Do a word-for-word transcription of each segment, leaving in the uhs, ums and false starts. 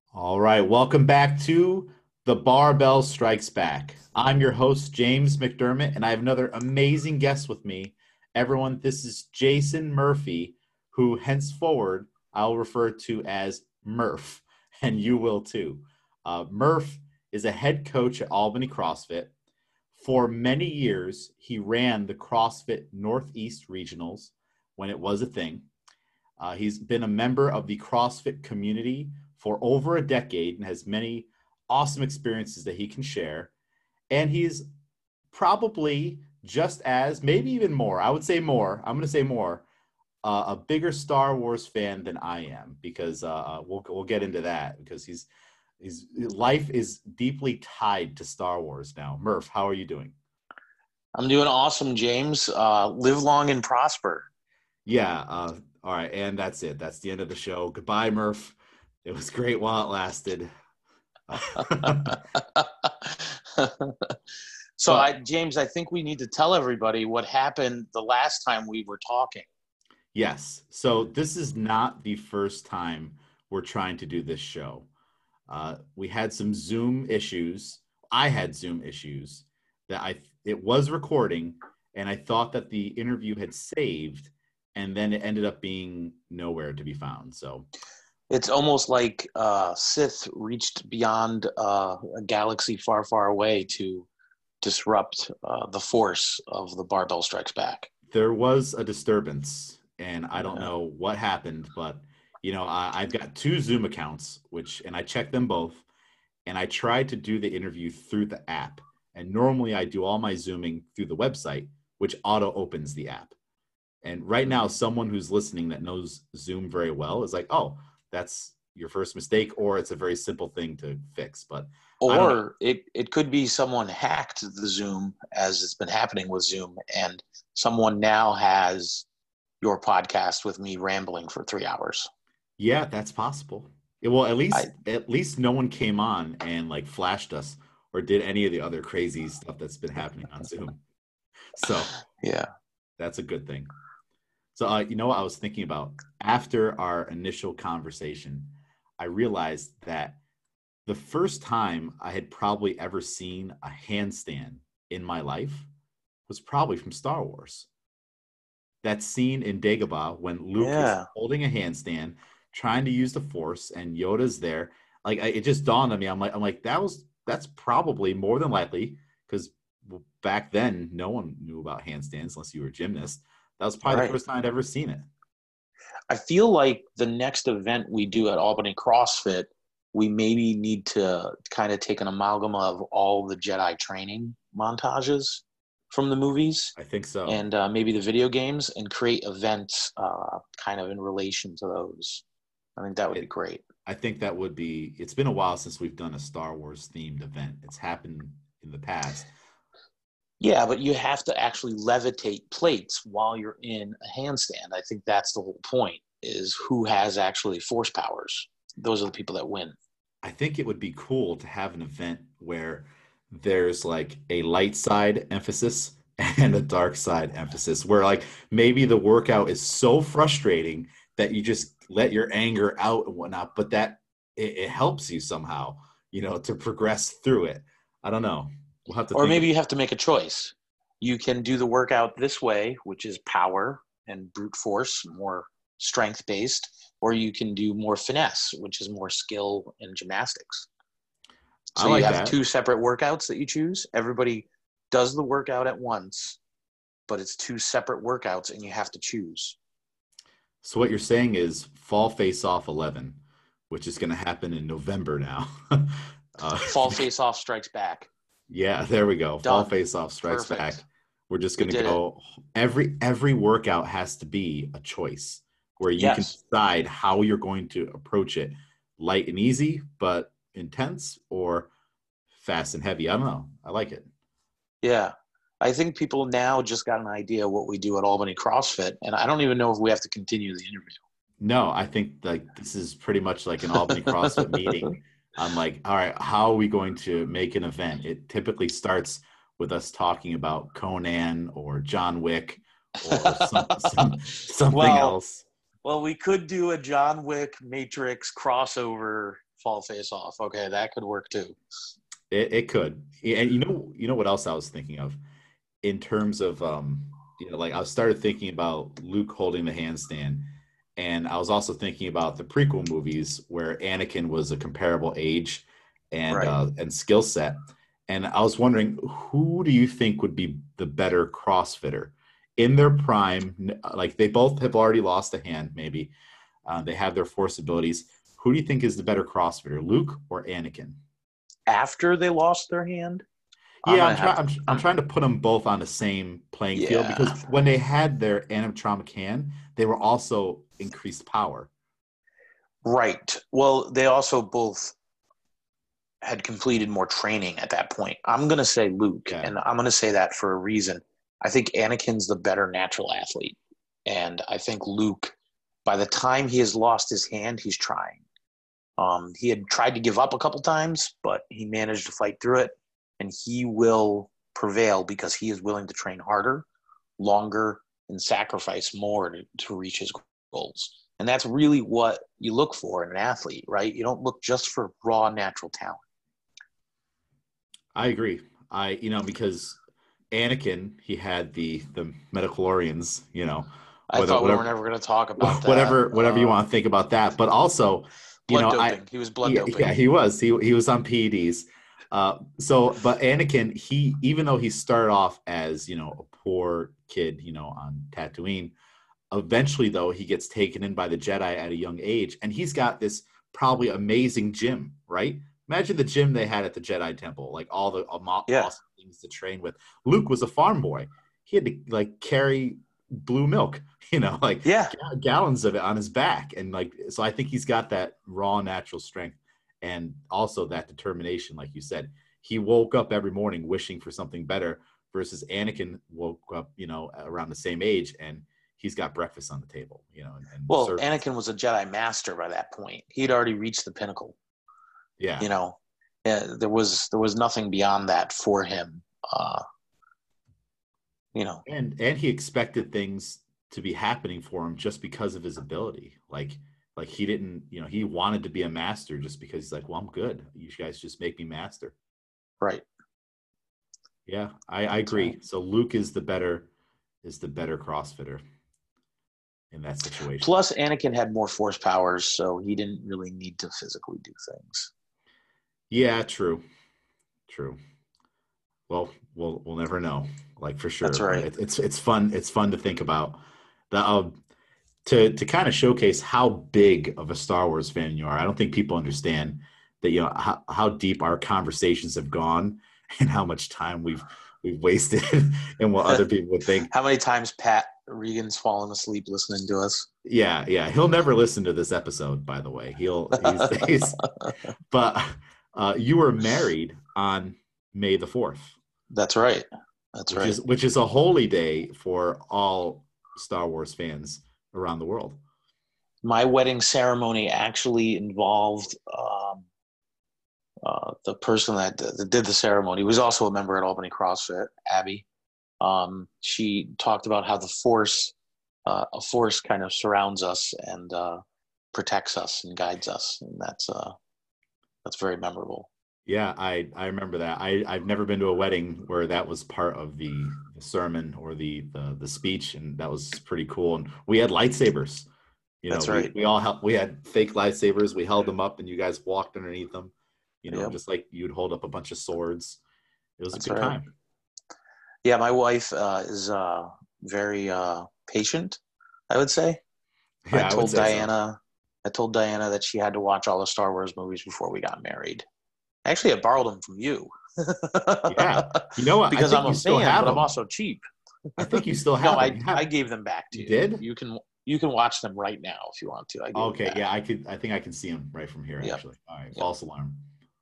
All right, welcome back to The Barbell Strikes Back. I'm your host, James McDermott, and I have another amazing guest with me. Everyone, this is Jason Murphy, who henceforward I'll refer to as Murph, and you will too. Uh, Murph is a head coach at Albany CrossFit. For many years, he ran the CrossFit Northeast Regionals when it was a thing. Uh, he's been a member of the CrossFit community for over a decade and has many awesome experiences that he can share. And he's probably just as, maybe even more, I would say more, I'm going to say more, uh, a bigger Star Wars fan than I am because uh, we'll, we'll get into that because he's, his life is deeply tied to Star Wars now. Murph, how are you doing? I'm doing awesome, James. Uh, live long and prosper. Yeah. Uh, all right. And that's it. That's the end of the show. Goodbye, Murph. It was great while it lasted. So, I, But James, I think we need to tell everybody what happened the last time we were talking. yes, so this is not the first time we're trying to do this show. Uh, we had some Zoom issues. I had Zoom issues that I it was recording, and I thought that the interview had saved, and then it ended up being nowhere to be found. So It's almost like uh, Sith reached beyond uh, a galaxy far, far away to disrupt uh, the force of the Barbell Strikes Back. there was a disturbance, and I don't Yeah. know what happened, but you know, I, I've got two Zoom accounts, which and I checked them both, and I tried to do the interview through the app. And normally I do all my Zooming through the website, which auto opens the app. And right now, someone who's listening that knows Zoom very well is like, oh, that's your first mistake, or it's a very simple thing to fix. But I don't know. Or it, it could be someone hacked the Zoom, as it's been happening with Zoom, and someone now has your podcast with me rambling for three hours. Yeah, that's possible. Yeah, well, at I least at least no one came on and like flashed us or did any of the other crazy stuff that's been happening on Zoom. So yeah. that's a good thing. So, uh, you know what I was thinking about? After our initial conversation, I realized that the first time I had probably ever seen a handstand in my life was probably from Star Wars. That scene in Dagobah when Luke is Yeah. holding a handstand, trying to use the Force, and Yoda's there. Like I, it just dawned on me. I'm like, I'm like, that was that's probably more than likely because back then no one knew about handstands unless you were a gymnast. That was probably the Right. first time I'd ever seen it. I feel like the next event we do at Albany CrossFit, we maybe need to kind of take an amalgam of all the Jedi training montages from the movies I think so. and uh, maybe the video games and create events uh, kind of in relation to those. I think that would be It, great. I think that would be. It's been a while since we've done a Star Wars themed event. It's happened in the past. Yeah, but you have to actually levitate plates while you're in a handstand. I think that's the whole point is who has actually force powers. Those are the people that win. I think it would be cool to have an event where there's like a light side emphasis and a dark side emphasis, where like maybe the workout is so frustrating that you just let your anger out and whatnot, but that it, it helps you somehow, you know, to progress through it. I don't know. We'll have to Or think of maybe you have to make a choice. You can do the workout this way, which is power and brute force, more strength based, or you can do more finesse, which is more skill and gymnastics. I So you like have that. two separate workouts that you choose. Everybody does the workout at once, but it's two separate workouts and you have to choose. So what you're saying is Fall Face Off eleven, which is going to happen in November now. uh, Fall face off strikes back. Yeah, there we go. Fall Done. face off strikes back. Perfect. We're just We gonna did it. go every every workout has to be a choice where you can Yes. decide how you're going to approach it. Light and easy, but intense or fast and heavy. I don't know. I like it. Yeah. I think people now just got an idea what we do at Albany CrossFit, and I don't even know if we have to continue the No, I think like this is pretty much like an Albany CrossFit interview. meeting. I'm like, all right, how are we going to make an event? It typically starts with us talking about Conan or John Wick or some some something well, else. well, we could do a John Wick Matrix crossover fall face off. Okay, that could work too. It, it could. And you know, you know what else I was thinking of in terms of um, you know, like I started thinking about Luke holding the handstand, and I was also thinking about the prequel movies where Anakin was a comparable age and Right. uh, and skill set. And I was wondering, who do you think would be the better CrossFitter in their prime? n- Like they both have already lost a hand, maybe. Uh, they have their force abilities. Who do you think is the better CrossFitter, Luke or Anakin? After they lost their hand, I'm Yeah, gonna I'm trying. have. I'm, I'm I'm trying to put them both on the same playing field because yeah. when they had their animatronic hand, they were also increased power. Right. Well, they also both had completed more training at that point. I'm gonna say Luke, Yeah, and I'm gonna say that for a reason. I think Anakin's the better natural athlete, and I think Luke, by the time he has lost his hand, he's trying. Um, he had tried to give up a couple times, but he managed to fight through it, and he will prevail because he is willing to train harder, longer, and sacrifice more to, to reach his goals. And that's really what you look for in an athlete, right? You don't look just for raw natural talent. I agree. I you know because Anakin he had the the midichlorians, you know, I whether thought we were whatever never going to talk about that. whatever whatever you Uh, want to think about that, but also you blood know I doping. He was blood yeah, doping. yeah he was he he was on P E Ds. Uh, so but Anakin he even though he started off as you know a poor kid you know on Tatooine. Eventually, though, he gets taken in by the Jedi at a young age, and he's got this probably amazing gym, right? Imagine the gym they had at the Jedi Temple, like all the Yeah. awesome things to train with. Luke was a farm boy. He had to like carry blue milk, you know, like Yeah. gallons of it on his back, and like so. I think he's got that raw natural strength, and also that determination, like you said. He woke up every morning wishing for something better, versus Anakin woke up, you know, around the same age and he's got breakfast on the table, you know, and, and Well, servants. Anakin was a Jedi master by that point. He'd already reached the pinnacle. Yeah. You know, yeah, there was there was nothing beyond that for him. Uh, you know, And and he expected things to be happening for him just because of his ability. Like like he didn't, you know, he wanted to be a master just because he's like, well, I'm good. You guys just make me master. right? Yeah, I, I That's right. agree. So Luke is the better is the better CrossFitter in that situation. Plus, Anakin had more force powers, so he didn't really need to physically do things. Yeah, true. True. Well, we'll we'll never know, like for That's sure. But right. it, it's it's fun. It's fun to think about. The um, to to kind of showcase how big of a Star Wars fan you are. I don't think people understand that you know how, how deep our conversations have gone and how much time we've we've wasted and what other people would think. How many times Pat Regan's fallen asleep listening to us? Yeah, yeah. He'll never listen to this episode, by the way. He'll he's he's but uh you were married on May the fourth, That's right. That's which right. is which is a holy day for all Star Wars fans around the world. My wedding ceremony actually involved um, uh, the person that, that did the ceremony. Was also a member at Albany CrossFit, Abby. Um, she talked about how the force, uh, a force, kind of surrounds us and uh, protects us and guides us, and that's uh, that's very memorable. Yeah, I I remember that. I I've never been to a wedding where that was part of the, the sermon or the, the the speech, and that was pretty cool. And we had lightsabers. You know, That's we right. we all held, we had fake lightsabers. We held them up, and you guys walked underneath them. You know, Yep, just like you'd hold up a bunch of swords. It was a that's good right. time. Yeah, my wife uh, is uh, very uh, patient, I would say. I Yeah, I would told say so. Diana, I told Diana that she had to watch all the Star Wars movies before we got married. Actually, I borrowed them from you Yeah, you know what? I because think I'm you a still fan, have but I'm them. also cheap. I think you still No, have them. I You I have gave them back to you you. did? You can you can watch them right now if you want to. I gave them Okay, back. yeah, I could. I think I can see them right from here. Yep, Actually, all right. yep. False alarm.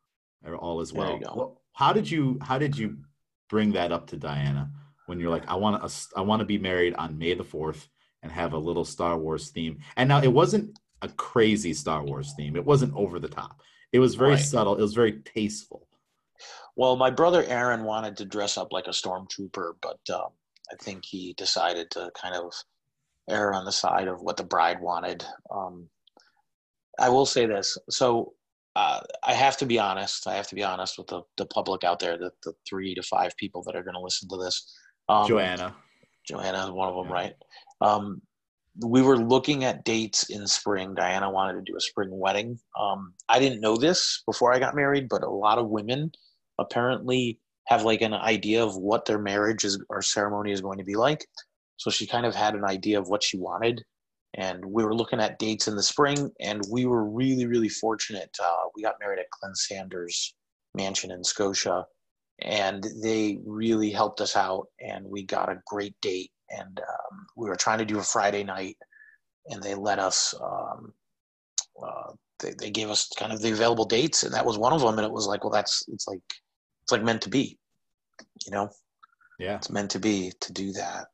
All is There you well. go. Well, how did you how did you bring that up to Diana when you're like, I want to I want to be married on May the fourth and have a little Star Wars theme? And now it wasn't a crazy Star Wars theme. It wasn't over the top. It was very Right. subtle. It was very tasteful. Well, my brother Aaron wanted to dress up like a stormtrooper, but um, I think he decided to kind of err on the side of what the bride wanted. Um, I will say this. So uh, I have to be honest. I have to be honest with the, the public out there, the, the three to five people that are going to listen to this. Um, Joanna. Joanna is one of them, Yeah. right? Um, we were looking at dates in spring. Diana wanted to do a spring wedding. Um, I didn't know this before I got married, but a lot of women apparently have like an idea of what their marriage is or ceremony is going to be like. So she kind of had an idea of what she wanted. And we were looking at dates in the spring, and we were really, really fortunate. Uh, we got married at Glenn Sanders' mansion in Scotia, and they really helped us out, and we got a great date. And um, we were trying to do a Friday night, and they let us um, uh, they, they gave us kind of the available dates, and that was one of them. And it was like, well, that's it's like it's like meant to be, you know. Yeah. It's meant to be to do that.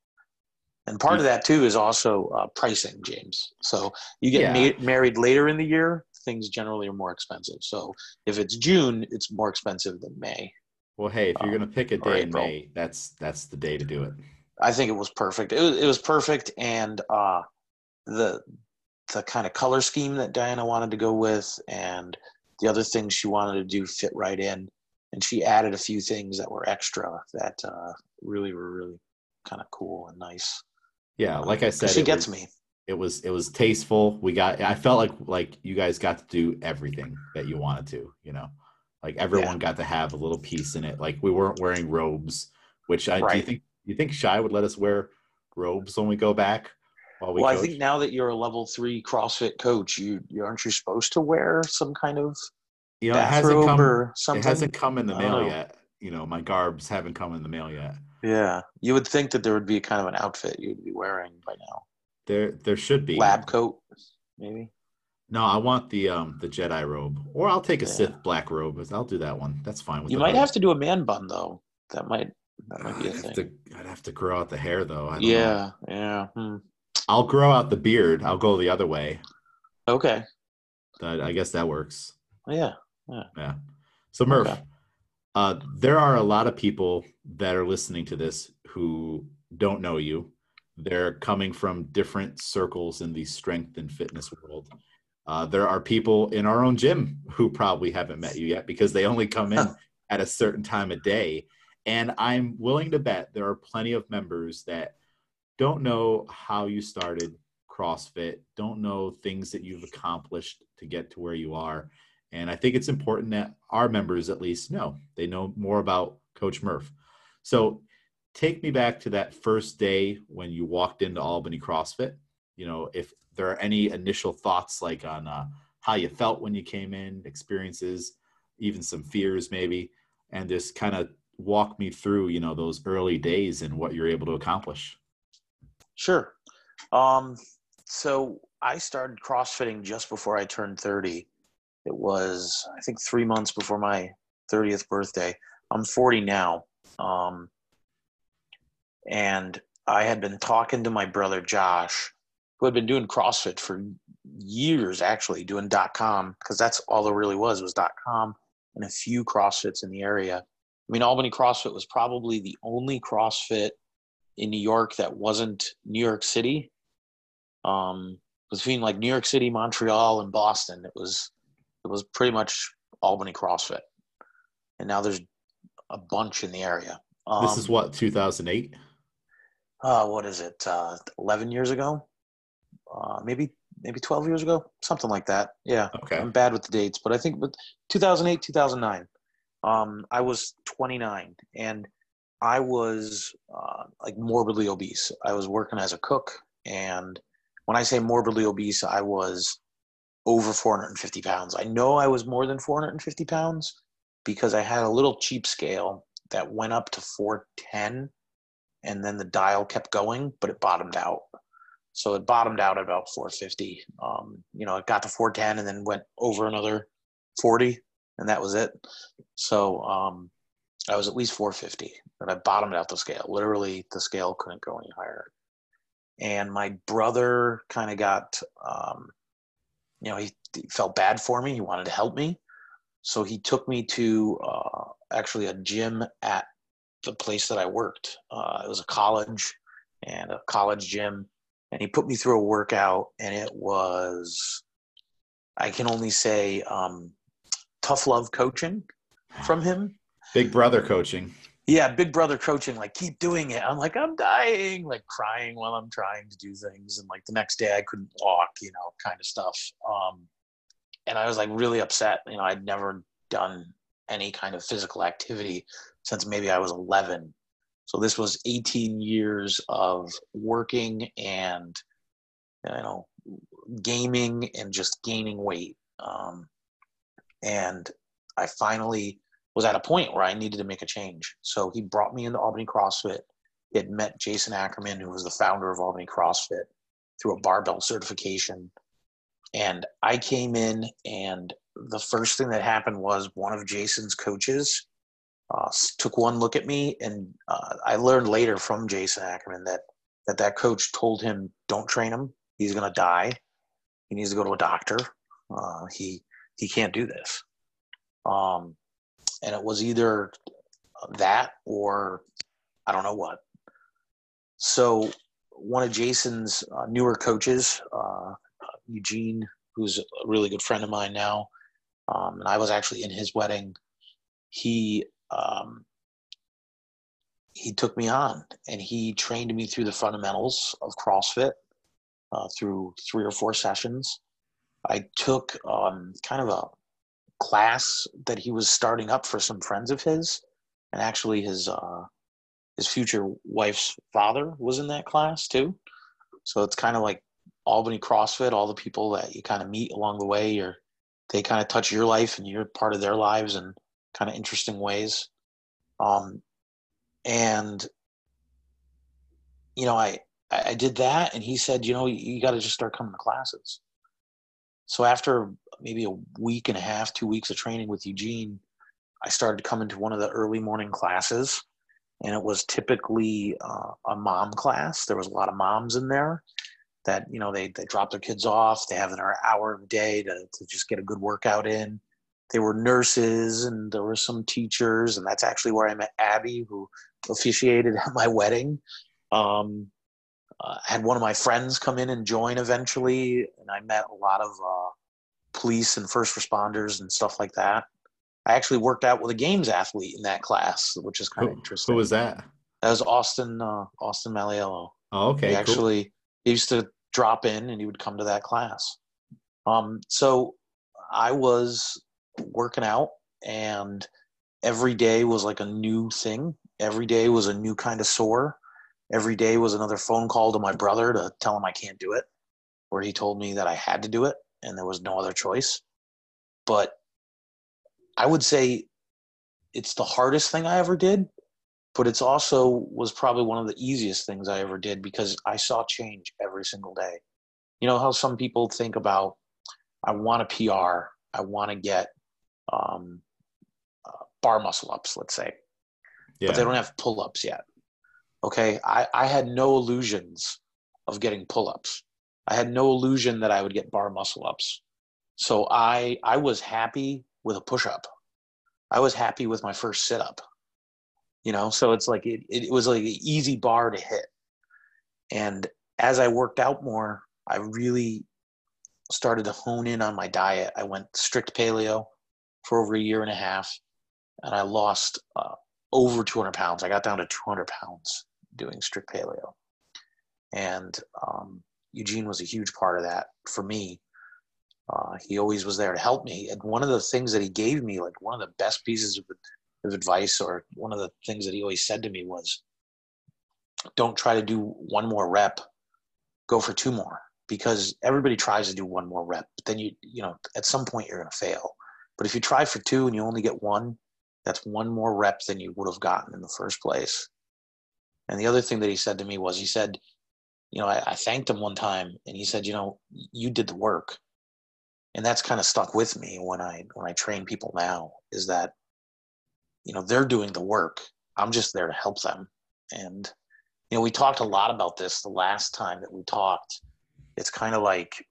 And part of that too is also uh, pricing, James. So you get Yeah. ma- married later in the year, things generally are more expensive. So if it's June, it's more expensive than May. Well, hey, if you're um, gonna pick a or day in April. May, that's that's the day to do it. I think it was perfect. It was, it was perfect, and uh, the the kind of color scheme that Diana wanted to go with, and the other things she wanted to do fit right in. And she added a few things that were extra that uh, really were really kind of cool and nice. Yeah, like I Because said, she it gets was me. it was it was tasteful. We got I felt like like you guys got to do everything that you wanted to, you know. Like everyone Yeah. got to have a little piece in it. Like we weren't wearing robes, which I do you Right. think you think Shy would let us wear robes when we go back while we Well, I coach? think now that you're a level three CrossFit coach, you, you aren't you supposed to wear some kind of You know, it hasn't bathrobe come or it something? hasn't come in the I don't mail know. yet. You know, my garbs haven't come in the mail yet. Yeah, you would think that there would be kind of an outfit you'd be wearing by now. There there should be. Lab coat, maybe. No, I want the um the Jedi robe. Or I'll take a Yeah, Sith black robe. I'll do that one. That's fine with you the might hood. have to do a man bun though. That might that might be I'd a have thing. to I'd have to grow out the hair though. I don't know. Yeah, yeah. Hmm. I'll grow out the beard. I'll go the other way. Okay. That I guess that works. Yeah, yeah. Yeah. So Okay. Murph, uh, there are a lot of people that are listening to this who don't know you. They're coming from different circles in the strength and fitness world. Uh, there are people in our own gym who probably haven't met you yet because they only come in at a certain time of day. And I'm willing to bet there are plenty of members that don't know how you started CrossFit, don't know things that you've accomplished to get to where you are. And I think it's important that our members at least know. They know more about Coach Murph. So take me back to that first day when you walked into Albany CrossFit. You know, if there are any initial thoughts like on uh, how you felt when you came in, experiences, even some fears maybe, and just kind of walk me through, you know, those early days and what you're able to accomplish. Sure. Um, so I started CrossFitting just before I turned thirty. It was, I think, three months before my thirtieth birthday. I'm forty now. Um, and I had been talking to my brother, Josh, who had been doing CrossFit for years, actually, doing .com, because that's all there really was, was .com and a few CrossFits in the area. I mean, Albany CrossFit was probably the only CrossFit in New York that wasn't New York City. Um, between like New York City, Montreal, and Boston, it was it was pretty much Albany CrossFit. And now there's a bunch in the area. Um, This is what, two thousand eight? Uh, what is it? Uh, eleven years ago? Uh, maybe maybe twelve years ago? Something like that. Yeah, Okay. I'm bad with the dates, but I think with two thousand eight, two thousand nine. Um, I was twenty-nine, and I was uh, like morbidly obese. I was working as a cook, and when I say morbidly obese, I was over four hundred fifty pounds. I know I was more than four hundred fifty pounds because I had a little cheap scale that went up to four ten, and then the dial kept going, but it bottomed out. So it bottomed out at about four fifty. Um, you know, it got to four ten and then went over another forty, and that was it. So um, I was at least four fifty, but I bottomed out the scale. Literally, the scale couldn't go any higher. And my brother kind of got, um, you know, he, he felt bad for me. He wanted to help me. So he took me to uh, actually a gym at the place that I worked. Uh, it was a college and a college gym. And he put me through a workout, and it was, I can only say um, tough love coaching from him. Big brother coaching. Yeah, big brother coaching, like, keep doing it. I'm like, I'm dying, like crying while I'm trying to do things. And like the next day I couldn't walk, you know, kind of stuff. Um, and I was like really upset. You know, I'd never done any kind of physical activity since maybe I was eleven. So this was eighteen years of working and, you know, gaming and just gaining weight. Um, and I finally was at a point where I needed to make a change. So he brought me into Albany CrossFit. He had met Jason Ackerman, who was the founder of Albany CrossFit, through a barbell certification. And I came in, and the first thing that happened was one of Jason's coaches uh, took one look at me, and uh, I learned later from Jason Ackerman that, that that coach told him, don't train him. He's going to die. He needs to go to a doctor. Uh, he he can't do this. Um, and it was either that or I don't know what. So one of Jason's uh, newer coaches, uh, Eugene, who's a really good friend of mine now, um, and I was actually in his wedding, he um, he took me on, and he trained me through the fundamentals of CrossFit uh, through three or four sessions. I took um, kind of a class that he was starting up for some friends of his, and actually his uh, his future wife's father was in that class too. So it's kind of like Albany CrossFit. All the people that you kind of meet along the way, or they kind of touch your life, and you're part of their lives in kind of interesting ways. Um, and you know, I I did that, and he said, you know, you, you got to just start coming to classes. So after maybe a week and a half, two weeks of training with Eugene, I started coming to one of the early morning classes, and it was typically uh, a mom class. There was a lot of moms in there that, you know, they, they drop their kids off. They have an hour a day to, to just get a good workout in. They were nurses, and there were some teachers, and that's actually where I met Abby, who officiated at my wedding. Um, Uh, had one of my friends come in and join eventually, and I met a lot of uh, police and first responders and stuff like that. I actually worked out with a games athlete in that class, which is kind of Who, interesting. who was that? That was Austin uh, Austin Maliello. Oh, okay, he cool. actually he used to drop in, and he would come to that class. Um, so I was working out, and every day was like a new thing. Every day was a new kind of sore. Every day was another phone call to my brother to tell him I can't do it, where he told me that I had to do it and there was no other choice. But I would say it's the hardest thing I ever did, but it's also was probably one of the easiest things I ever did, because I saw change every single day. You know how some people think about, I want a P R, I want to get um, uh, bar muscle ups, let's say, Yeah. but they don't have pull-ups yet. Okay, I, I had no illusions of getting pull-ups. I had no illusion that I would get bar muscle-ups. So I I was happy with a push-up. I was happy with my first sit-up. You know, so it's like it, it was like an easy bar to hit. And as I worked out more, I really started to hone in on my diet. I went strict paleo for over a year and a half, and I lost uh, over two hundred pounds. I got down to two hundred pounds doing strict paleo. And um, Eugene was a huge part of that for me. Uh, he always was there to help me. And one of the things that he gave me, like one of the best pieces of, of advice, or one of the things that he always said to me was, don't try to do one more rep, go for two more. Because everybody tries to do one more rep, but then you, you know, at some point you're going to fail. But if you try for two and you only get one, that's one more rep than you would have gotten in the first place. And the other thing that he said to me was, he said, you know, I, I thanked him one time, and he said, you know, you did the work. And that's kind of stuck with me when I, when I train people now, is that, you know, they're doing the work. I'm just there to help them. And, you know, we talked a lot about this the last time that we talked. It's kind of like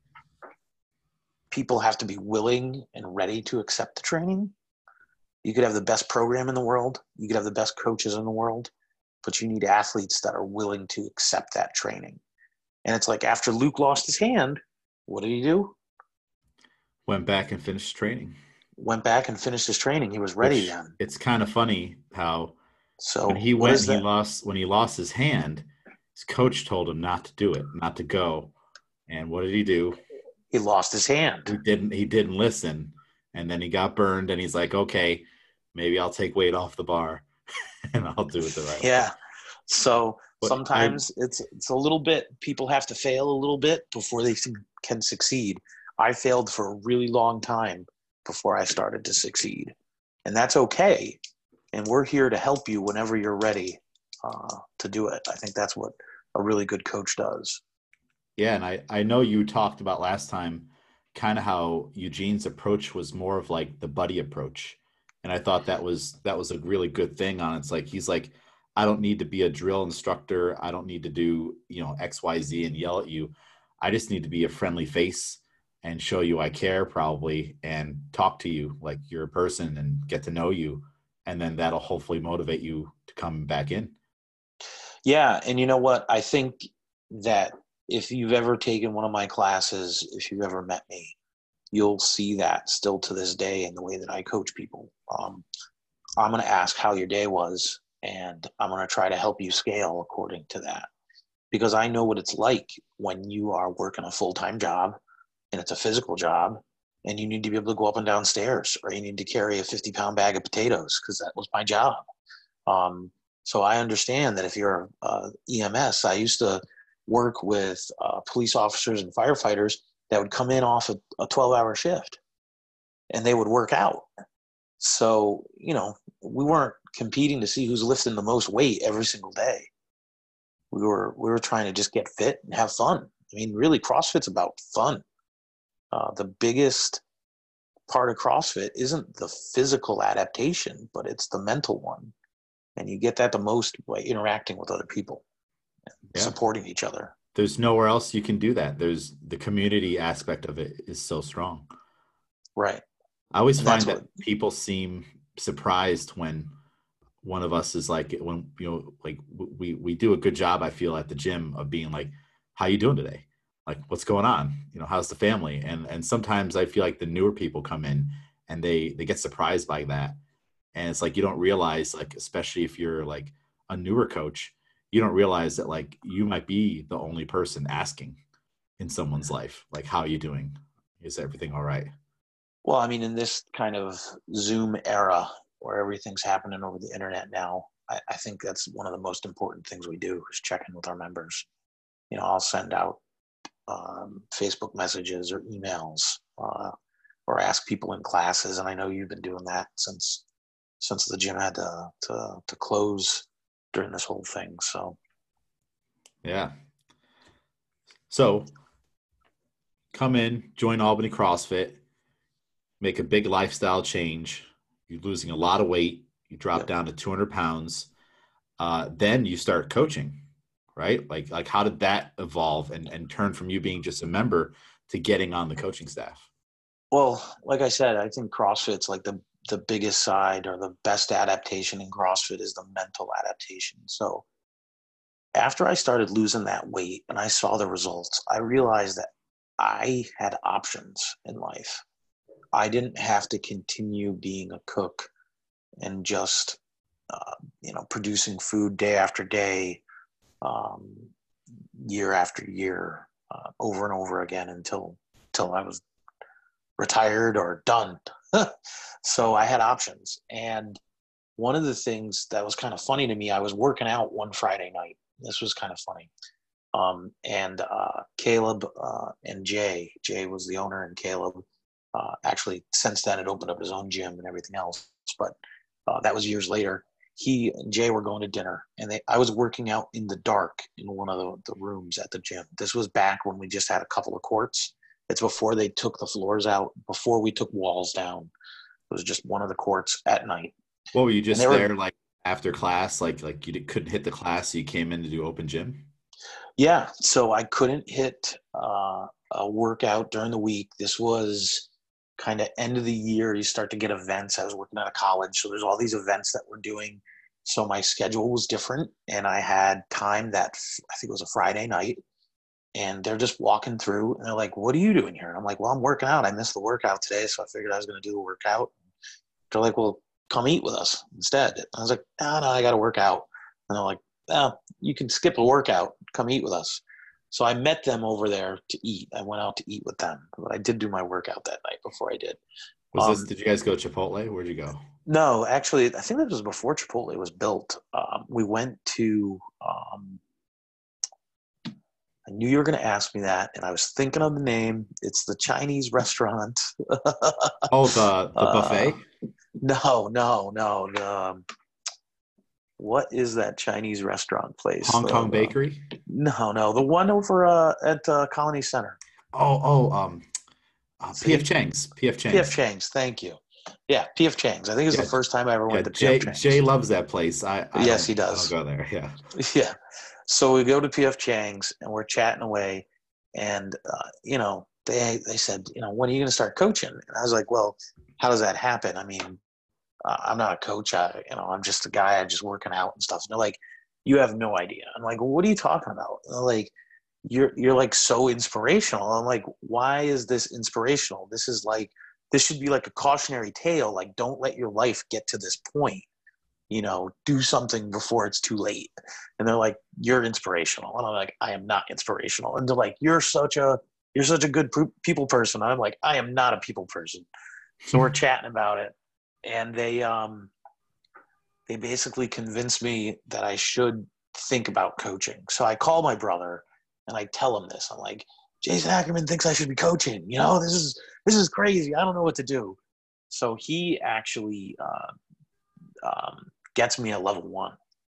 people have to be willing and ready to accept the training. You could have the best program in the world. You could have the best coaches in the world, but you need athletes that are willing to accept that training. And it's like, after Luke lost his hand, what did he do? Went back and finished training. Went back and finished his training. He was ready Which then. it's kind of funny how when So he what went is and he that? lost when he lost his hand, his coach told him not to do it, not to go. And what did he do? He lost his hand. He didn't he didn't listen. And then he got burned and he's like, okay, maybe I'll take weight off the bar and I'll do it the right way. Yeah. So But I sometimes it's it's a little bit. People have to fail a little bit before they can succeed. I failed for a really long time before I started to succeed, and that's okay. And we're here to help you whenever you're ready uh, to do it. I think that's what a really good coach does. Yeah, and I I know you talked about last time kind of how Eugene's approach was more of like the buddy approach. And I thought that was that was a really good thing on it. It's like he's like, I don't need to be a drill instructor. I don't need to do, you know, X, Y, Z and yell at you. I just need to be a friendly face and show you I care probably and talk to you like you're a person and get to know you. And then that'll hopefully motivate you to come back in. Yeah, and you know what? I think that if you've ever taken one of my classes, if you've ever met me, you'll see that still to this day in the way that I coach people. Um, I'm going to ask how your day was, and I'm going to try to help you scale according to that. Because I know what it's like when you are working a full-time job and it's a physical job and you need to be able to go up and down stairs, or you need to carry a fifty pound bag of potatoes because that was my job. Um, so I understand that if you're uh, E M S, I used to work with uh, police officers and firefighters that would come in off a, a twelve hour shift and they would work out. So, you know, we weren't competing to see who's lifting the most weight every single day. We were we were trying to just get fit and have fun. I mean, really, CrossFit's about fun. Uh, the biggest part of CrossFit isn't the physical adaptation, but it's the mental one. And you get that the most by interacting with other people, Yeah. supporting each other. There's nowhere else you can do that. There's the community aspect of it is so strong. Right. I always And find that's that what, people seem surprised when one of us is like, when, you know, like we, we do a good job, I feel, at the gym of being like, how you doing today? Like, what's going on? You know, how's the family? And, and sometimes I feel like the newer people come in and they, they get surprised by that. And it's like, you don't realize, like, especially if you're like a newer coach, you don't realize that like you might be the only person asking in someone's life, like, how are you doing? Is everything all right? well, I mean, in this kind of Zoom era where everything's happening over the internet now, I, I think that's one of the most important things we do is check in with our members. You know, I'll send out um, Facebook messages or emails uh, or ask people in classes. And I know you've been doing that since since the gym had to to, to close during this whole thing. So Yeah. So come in, join Albany CrossFit, make a big lifestyle change. You're losing a lot of weight. You drop yep. down to two hundred pounds. Uh, then you start coaching, right? Like, like how did that evolve and, and turn from you being just a member to getting on the coaching staff? Well, like I said, I think CrossFit's like the the biggest side or the best adaptation in CrossFit is the mental adaptation. So after I started losing that weight and I saw the results, I realized that I had options in life. I didn't have to continue being a cook and just, uh, you know, producing food day after day, um, year after year, uh, over and over again until until I was retired or done. So I had options. And one of the things that was kind of funny to me, I was working out one Friday night. This was kind of funny. Um, and uh, Caleb uh, and Jay, Jay was the owner, and Caleb uh, actually since then had opened up his own gym and everything else. But uh, that was years later. He and Jay were going to dinner, and they I was working out in the dark in one of the, the rooms at the gym. This was back when we just had a couple of courts. It's before they took the floors out, before we took walls down. It was just one of the courts at night. What were you And they just were, there like after class? Like, like you couldn't hit the class, so you came in to do open gym? yeah, so I couldn't hit uh, a workout during the week. This was kind of end of the year. You start to get events. I was working at a college, so there's all these events that we're doing. So my schedule was different, and I had time that I think it was a Friday night. and they're just walking through, and they're like, "What are you doing here?" And I'm like, "Well, I'm working out. I missed the workout today, so I figured I was going to do the workout." They're like, "Well, come eat with us instead." And I was like, "No, no, I got to work out." And they're like, "Oh, you can skip a workout. Come eat with us." So I met them over there to eat. I went out to eat with them, but I did do my workout that night before I did. Was this? Um, Did you guys go Chipotle? Where'd you go? no, actually, I think that was before Chipotle was built. Um, we went to. Um, I knew you were going to ask me that, and I was thinking of the name. It's the Chinese restaurant. Oh, the the uh, buffet, no, no, no. Um, what is that Chinese restaurant place? Hong The, Kong the Bakery. no, no, the one over uh, at uh, Colony Center. Oh, oh, um, uh, P F See, Chang's. P F P F Chang's. Chang's. Thank you. Yeah, P F Chang's. I think it's the Yeah, first time I ever yeah. went to P F Jay Jay Chang's. loves that place. I I Yes, don't he I don't does. go there. Yeah. Yeah. So we go to P F Chang's and we're chatting away, and uh, you know they they said, you know, when are you going to start coaching? And I was like, well, how does that happen? I mean, uh, I'm not a coach. I, you know, I'm just a guy. I'm just working out and stuff. And they're like, you have no idea. I'm like, well, what are you talking about? And they're like, you're you're like so inspirational. I'm like, why is this inspirational? This is like this should be like a cautionary tale. Like, don't let your life get to this point. You know, do something before it's too late. And they're like, you're inspirational. And I'm like, I am not inspirational. And they're like, you're such a you're such a good people person. And I'm like, I am not a people person. So we're chatting about it, and they um they basically convinced me that I should think about coaching. So I call my brother and I tell him this. I'm like, Jason Ackerman thinks I should be coaching. You know, this is this is crazy. I don't know what to do. So he actually uh, um, gets me a level one,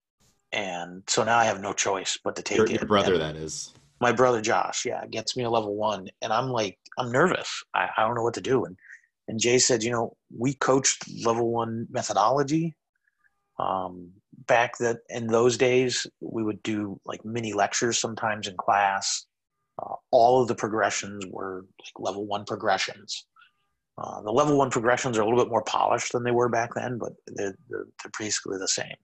and so now I have no choice but to Your take your it. brother, And that is. my brother Josh, yeah, gets me a level one, and I'm like, I'm nervous. I, I don't know what to do. And and Jay said, you know, we coached level one methodology. Um, back that in those days, we would do like mini lectures sometimes in class. Uh, all of the progressions were like level one progressions. Uh, the level one progressions are a little bit more polished than they were back then, but they're, they're, they're basically the same.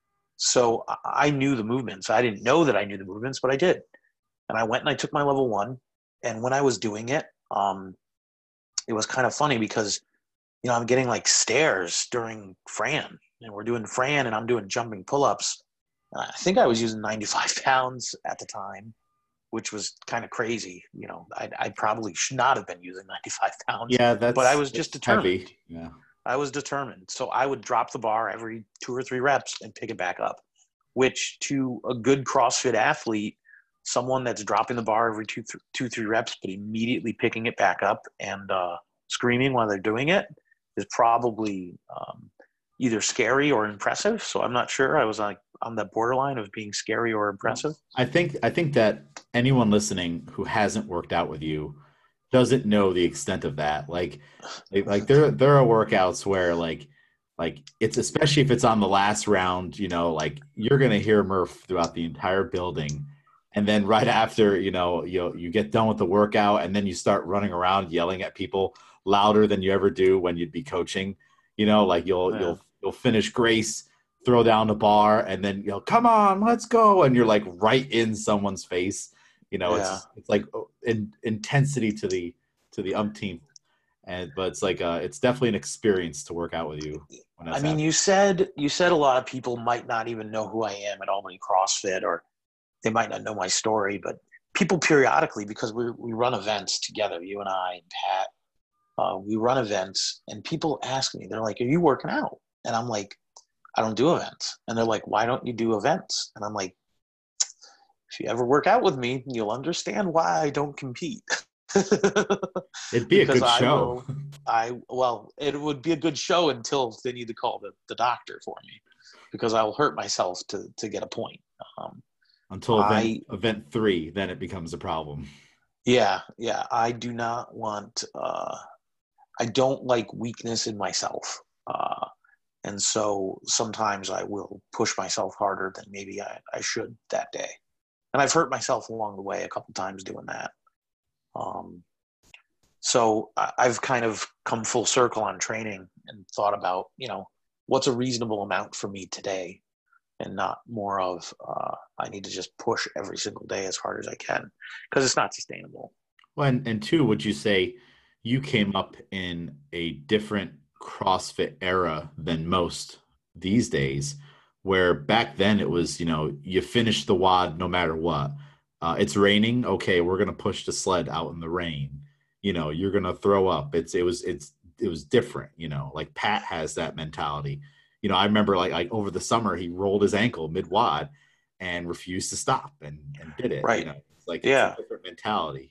So I knew the movements. I didn't know that I knew the movements, but I did. And I went and I took my level one. And when I was doing it, um, it was kind of funny because, you know, I'm getting like stares during Fran, and we're doing Fran, and I'm doing jumping pull-ups. I think I was using ninety-five pounds at the time, which was kind of crazy. You know, I, I probably should not have been using ninety-five pounds, Yeah, but I that's was just that's determined. heavy. Yeah. I was determined. So I would drop the bar every two or three reps and pick it back up, which to a good CrossFit athlete, someone that's dropping the bar every two, th- two, three reps, but immediately picking it back up and uh, screaming while they're doing it is probably um, either scary or impressive. So I'm not sure. I was like on the borderline of being scary or Well, impressive. I think I think that anyone listening who hasn't worked out with you doesn't know the extent of that. Like, like, like there there are workouts where like like it's especially if it's on the last round, you know, like you're gonna hear Murph throughout the entire building. And then right after, you know, you you get done with the workout and then you start running around yelling at people louder than you ever do when you'd be coaching. You know, like you'll Yeah. you'll you'll finish Grace, throw down the bar, and then you know, come on, let's go. And you're like right in someone's face. You know, Yeah. it's it's like in, intensity to the to the umpteenth. And but it's like uh it's definitely an experience to work out with you when I that's mean, happening. you said, you said a lot of people might not even know who I am at Albany CrossFit, or they might not know my story, but people periodically, because we, we run events together, you and I and Pat, uh, we run events, and people ask me, they're like, are you working out? And I'm like, I don't do events. And they're like, why don't you do events? And I'm like, if you ever work out with me, you'll understand why I don't compete. It'd be a Because good I show. will, I, well, it would be a good show until they need to call the, the doctor for me, because I will hurt myself to, to get a point. Um, Until event I, event three, then it becomes a problem. yeah, yeah, I do not want, uh, I don't like weakness in myself. Uh, and so sometimes I will push myself harder than maybe I, I should that day. And I've hurt myself along the way a couple times doing that. Um, so I, I've kind of come full circle on training and thought about, you know, what's a reasonable amount for me today? and not more of uh, I need to just push every single day as hard as I can, because it's not sustainable. Well, and, and two, would you say you came up in a different CrossFit era than most these days, where back then it was, you know, you finish the WOD no matter what. Uh, it's raining. Okay, we're gonna push the sled out in the rain. You know, you're gonna throw up. It's it was it's it was different. You know, like Pat has that mentality. You know, I remember like like over the summer he rolled his ankle mid WOD and refused to stop and and did it. You Right. know, it's like it's a Yeah. different mentality.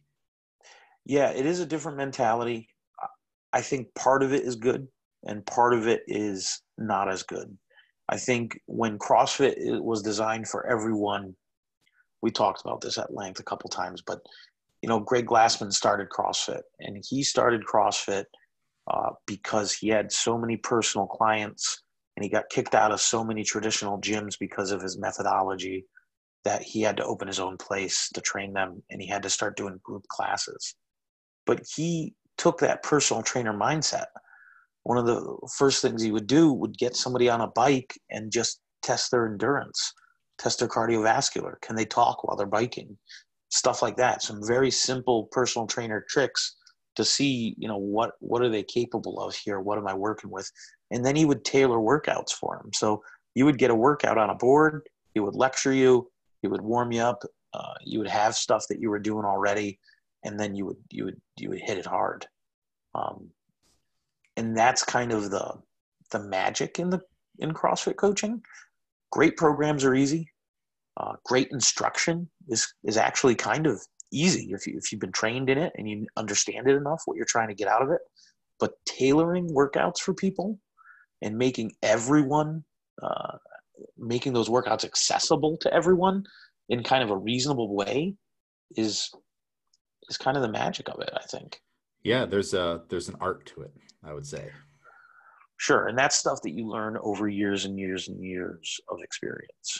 Yeah, it is a different mentality. I think part of it is good and part of it is not as good. I think when CrossFit was designed for everyone, we talked about this at length a couple times, but you know, Greg Glassman started CrossFit, and he started CrossFit uh, because he had so many personal clients, and he got kicked out of so many traditional gyms because of his methodology that he had to open his own place to train them, and he had to start doing group classes. But he took that personal trainer mindset. One of the first things he would do would get somebody on a bike and just test their endurance, test their cardiovascular. Can they talk while they're biking? Stuff like that. Some very simple personal trainer tricks to see, you know, what, what are they capable of here? What am I working with? And then he would tailor workouts for them. So you would get a workout on a board. He would lecture you. He would warm you up. Uh, you would have stuff that you were doing already, and then you would you would you would hit it hard. Um, and that's kind of the the magic in the in CrossFit coaching. Great programs are easy. Uh, great instruction is is actually kind of easy if you if you've been trained in it and you understand it enough what you're trying to get out of it. But tailoring workouts for people and making everyone uh, making those workouts accessible to everyone in kind of a reasonable way is is kind of the magic of it, I think. Yeah, there's a there's an art to it, I would say. Sure, and that's stuff that you learn over years and years and years of experience.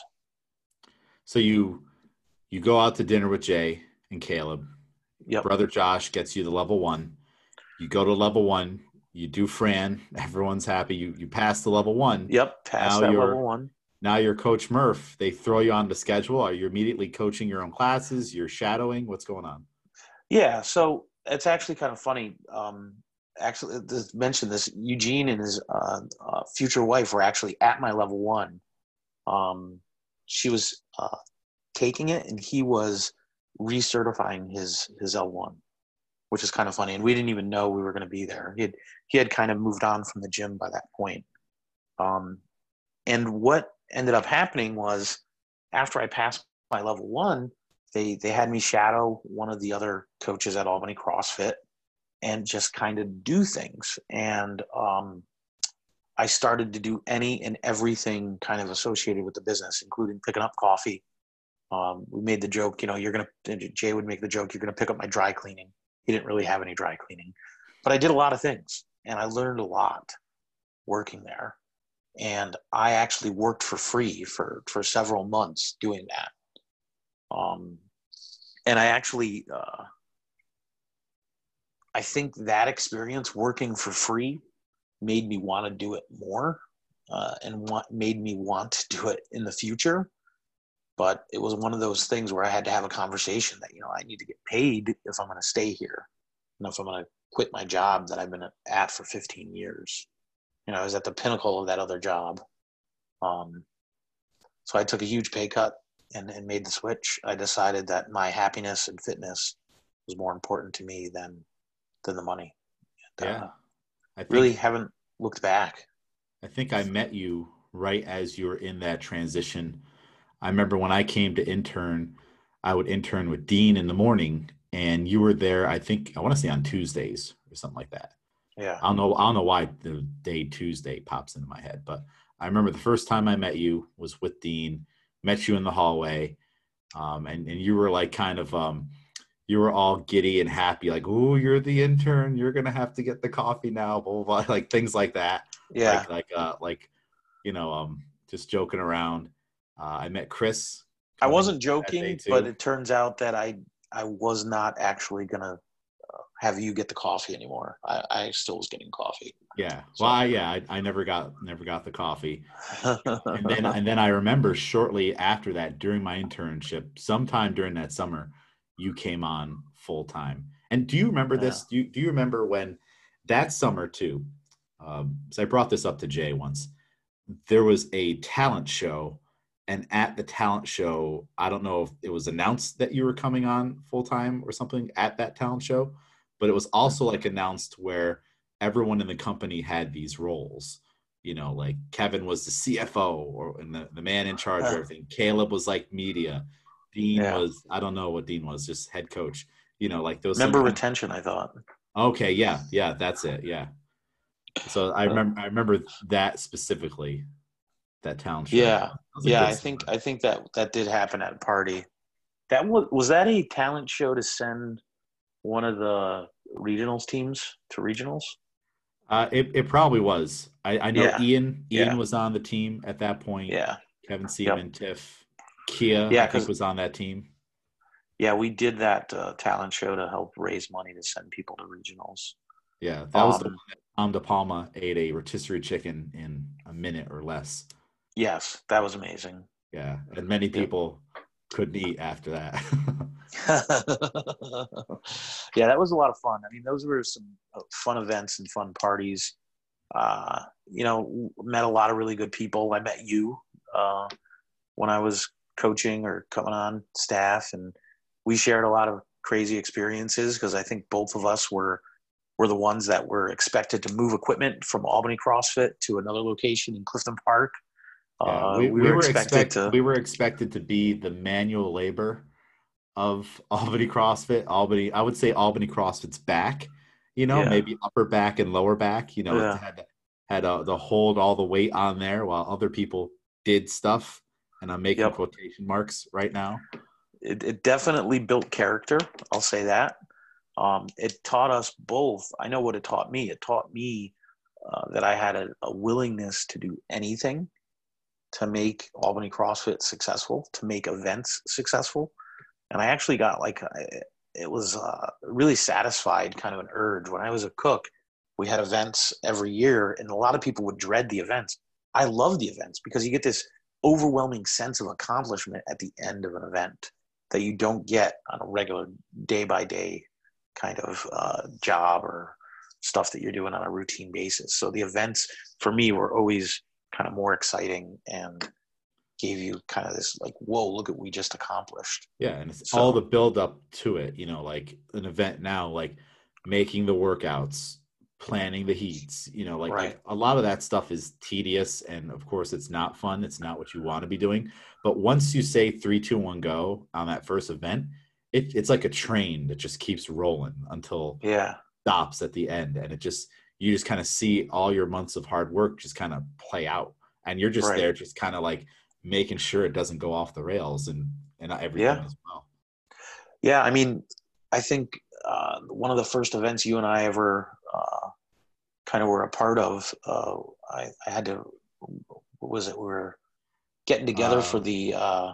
So you you go out to dinner with Jay and Caleb. Yep. Brother Josh gets you to level one. You go to level one. You do Fran. Everyone's happy. You you pass the level one. Yep. Past Now that you're level one. now you're Coach Murph. They throw you on the schedule. Are you immediately coaching your own classes? You're shadowing. What's going on? Yeah. So it's actually kind of funny. Um, actually, this mentioned this. Eugene and his uh, uh, future wife were actually at my level one. Um, she was uh, taking it, and he was recertifying his his L one, which is kind of funny. And we didn't even know we were going to be there. He had he had kind of moved on from the gym by that point. Um, and what ended up happening was after I passed my level one, they they had me shadow one of the other coaches at Albany CrossFit and just kind of do things. And um, I started to do any and everything kind of associated with the business, including picking up coffee. Um, we made the joke, you know, you're going to, Jay would make the joke, you're going to pick up my dry cleaning. He didn't really have any dry cleaning, but I did a lot of things and I learned a lot working there. And I actually worked for free for, for several months doing that. Um, and I actually, uh, I think that experience working for free made me want to do it more uh, and want, made me want to do it in the future. But it was one of those things where I had to have a conversation that, you know, I need to get paid if I'm going to stay here. And if I'm going to quit my job that I've been at for fifteen years. You know, I was at the pinnacle of that other job. Um, so I took a huge pay cut and, and made the switch. I decided that my happiness and fitness was more important to me than than the money. And, Yeah. uh, I think really haven't looked back. I think I met you right as you were in that transition. I remember when I came to intern, I would intern with Dean in the morning, and you were there, I think, I want to say on Tuesdays or something like that. Yeah. I don't know, I don't know why the day Tuesday pops into my head, but I remember the first time I met you was with Dean, met you in the hallway, um, and, and you were like kind of um, you were all giddy and happy, like, oh, you're the intern, you're gonna have to get the coffee now, blah, blah, blah, like things like that. Yeah. Like like uh like you know, um just joking around. Uh, I met Chris I coming wasn't that day joking, but too. it turns out that I I was not actually gonna. have you get the coffee anymore. I, I still was getting coffee. Yeah. So. Well, I, yeah, I, I never got never got the coffee. And then and then I remember shortly after that, during my internship, sometime during that summer, you came on full time. And do you remember this? Yeah. Do you, do you remember when that summer too? Um, so I brought this up to Jay once. There was a talent show, and at the talent show, I don't know if it was announced that you were coming on full time or something at that talent show, but it was also like announced where everyone in the company had these roles. You know, like Kevin was the C F O or and the, the man in charge of everything. Caleb was like media. Dean Yeah. was, I don't know what Dean was, just head coach. You know, like those Member some retention, I thought. Okay, yeah, yeah, that's it. Yeah. So I Uh, remember I remember that specifically, that talent show. yeah. That was a Yeah, good I think summer. I think that that did happen at a party. That was was that a talent show to send one of the regionals teams to regionals? Uh, it, it probably was. I, I know Yeah. Ian Ian Yeah. was on the team at that point. Yeah. Kevin Yep. Seaman, Tiff, Kia, Yeah, I think because was on that team. yeah, we did that uh, talent show to help raise money to send people to regionals. Yeah, that was the one Um, that Tom De Palma ate a rotisserie chicken in a minute or less. yes, that was amazing. Yeah, and many Yep. people couldn't eat after that. Yeah, that was a lot of fun. I mean, those were some uh, fun events and fun parties. Uh, you know, met a lot of really good people. I met you uh, when I was coaching or coming on staff, and we shared a lot of crazy experiences because I think both of us were were the ones that were expected to move equipment from Albany CrossFit to another location in Clifton Park. Yeah, Uh, we, we we were were expected expect to, we were expected to be the manual labor of Albany CrossFit. Albany, I would say Albany CrossFit's back, you know, yeah, maybe upper back and lower back. You know, it yeah, had had uh, the hold all the weight on there while other people did stuff. And I'm making yep. quotation marks right now. It, it definitely built character. I'll say that. Um, it taught us both. I know what it taught me. It taught me uh, that I had a, a willingness to do anything to make Albany CrossFit successful, to make events successful. And I actually got like, it was uh, really satisfied kind of an urge. When I was a cook, we had events every year, and a lot of people would dread the events. I love the events because you get this overwhelming sense of accomplishment at the end of an event that you don't get on a regular day by day kind of uh, job or stuff that you're doing on a routine basis. So the events for me were always kind of more exciting and gave you kind of this like, whoa, look at what we just accomplished. Yeah, and it's all So the build up to it, you know, like an event now, like making the workouts, planning the heats, you know, like right. like a lot of that stuff is tedious, and of course it's not fun. It's not what you want to be doing. But once you say three, two, one, go on that first event, it, it's like a train that just keeps rolling until Yeah. it stops at the end, and it just you just kind of see all your months of hard work just kind of play out, and you're just Right. there, just kind of like making sure it doesn't go off the rails and and everything Yeah. as well. Yeah. I mean, I think uh, one of the first events you and I ever uh, kind of were a part of, uh, I, I had to, what was it? We were getting together for Uh, the uh,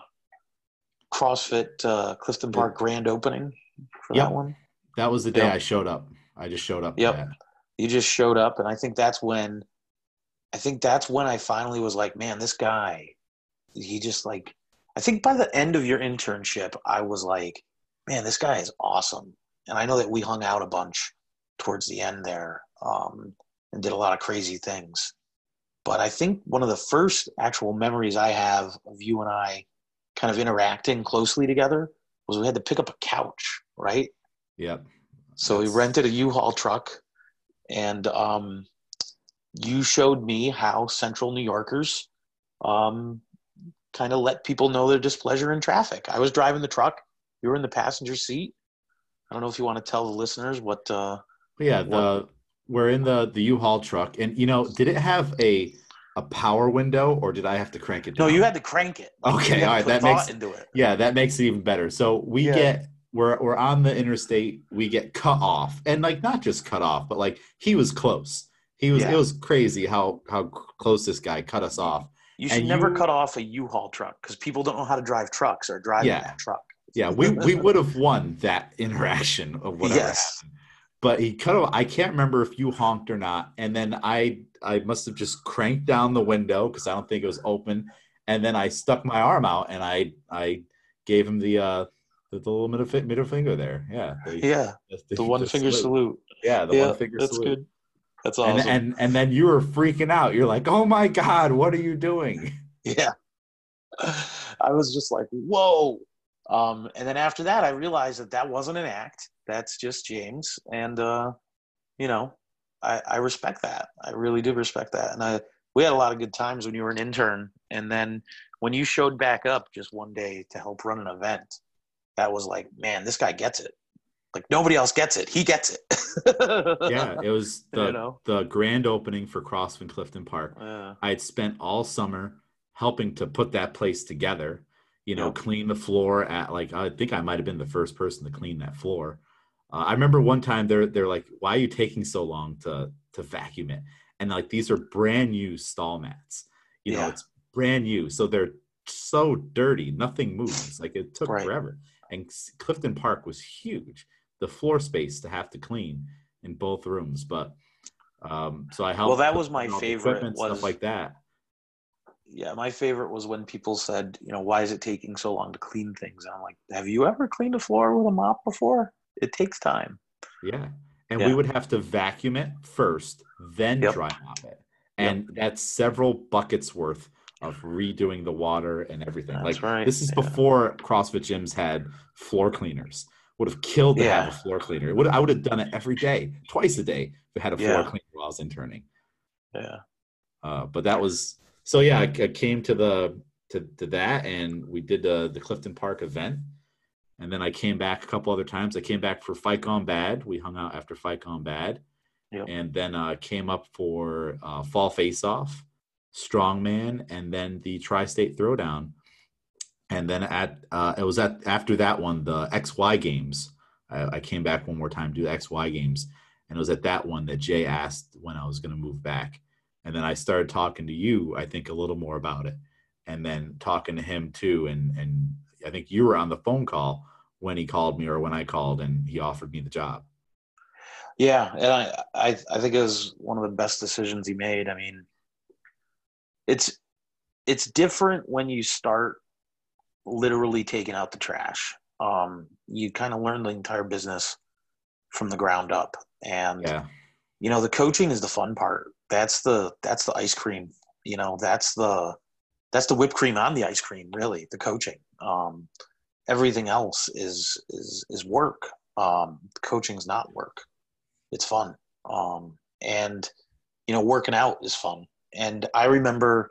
CrossFit uh, Clifton it, Park grand opening for that yep, one. that was the day Yep. I showed up. I just showed up to Yep. that. You just showed up. And I think that's when, I think that's when I finally was like, man, this guy, he just like, I think by the end of your internship, I was like, man, this guy is awesome. And I know that we hung out a bunch towards the end there um, and did a lot of crazy things. But I think one of the first actual memories I have of you and I kind of interacting closely together was we had to pick up a couch, right? Yep, So we that's rented a U-Haul truck, and um, you showed me how Central New Yorkers um, kind of let people know their displeasure in traffic. I was driving the truck. You were in the passenger seat. I don't know if you want to tell the listeners what uh, yeah. what. The we're in the the U-Haul truck, and you know, did it have a a power window, or did I have to crank it No, you down? had to crank it. Like you Okay, had all to right, put that thought makes into it. yeah, that makes it even better. So we Yeah. get we're we're on the interstate, we get cut off, and like not just cut off, but like he was close. He was it Yeah. was crazy how how close this guy cut us off. You should And never you cut off a U-Haul truck because people don't know how to drive trucks or drive in yeah, that truck. yeah, we we would have won that interaction of whatever Yes. happened. but he kind of, I can't remember if you honked or not. And then I, I must have just cranked down the window because I don't think it was open. And then I stuck my arm out and I, I gave him the, uh, the, the little middle, middle finger there. Yeah. The, Yeah, the, the one the finger salute. salute. Yeah. The one Yeah, finger that's salute. good. That's And, awesome. and, and then you were freaking out. You're like, oh my God, what are you doing? Yeah. I was just like, whoa. Um, and then after that, I realized that that wasn't an act. That's just James. And, uh, you know, I, I respect that. I really do respect that. And I, we had a lot of good times when you were an intern. And then when you showed back up just one day to help run an event, that was like, man, this guy gets it. Like nobody else gets it. He gets it. Yeah, it was You the know? the grand opening for CrossFit Clifton Park. Yeah. I had spent all summer helping to put that place together, you know, Yep. clean the floor at like I think I might have been the first person to clean that floor. Uh, I remember one time they're they're like, "Why are you taking so long to to vacuum it?" And like these are brand new stall mats. You know, Yeah. it's brand new, so they're so dirty, nothing moves. Like it took Right. forever. And Clifton Park was huge. The floor space to have to clean in both rooms, but um, so I Well, helped that put was my all the favorite equipment, stuff was like that. yeah, my favorite was when people said, you know, why is it taking so long to clean things? And I'm like, have you ever cleaned a floor with a mop before? It takes time. Yeah. And we Yeah. would have to vacuum it first, then Yep. dry mop it. Yep. And that's several buckets worth of redoing the water and everything. That's Like right. this is Yeah. before CrossFit gyms had floor cleaners. Would have killed to have a Yeah. floor cleaner. It would I would have done it every day, twice a day, if it had a floor Yeah. cleaner while I was interning. Yeah. Uh, but that was so yeah, I, I came to the to, to that and we did the the Clifton Park event. And then I came back a couple other times. I came back for Fight Gone Bad. We hung out after Fight Gone Bad. Yep. And then uh, came up for uh, Fall Face Off, Strongman, and then the Tri-State Throwdown. And then at uh, it was at after that one, the X Y Games. I, I came back one more time to do X Y Games. And it was at that one that Jay asked when I was going to move back. And then I started talking to you, I think, a little more about it. And then talking to him too. And and I think you were on the phone call when he called me or when I called and he offered me the job. Yeah. And I, I, I think it was one of the best decisions he made. I mean, it's, it's different when you start literally taking out the trash. Um, you kind of learn the entire business from the ground up. And, Yeah. you know, the coaching is the fun part. That's the, that's the ice cream, you know, that's the, that's the whipped cream on the ice cream, really, the coaching. Um, everything else is, is, is work. Um, coaching's not work. It's fun. Um, and, you know, working out is fun. And I remember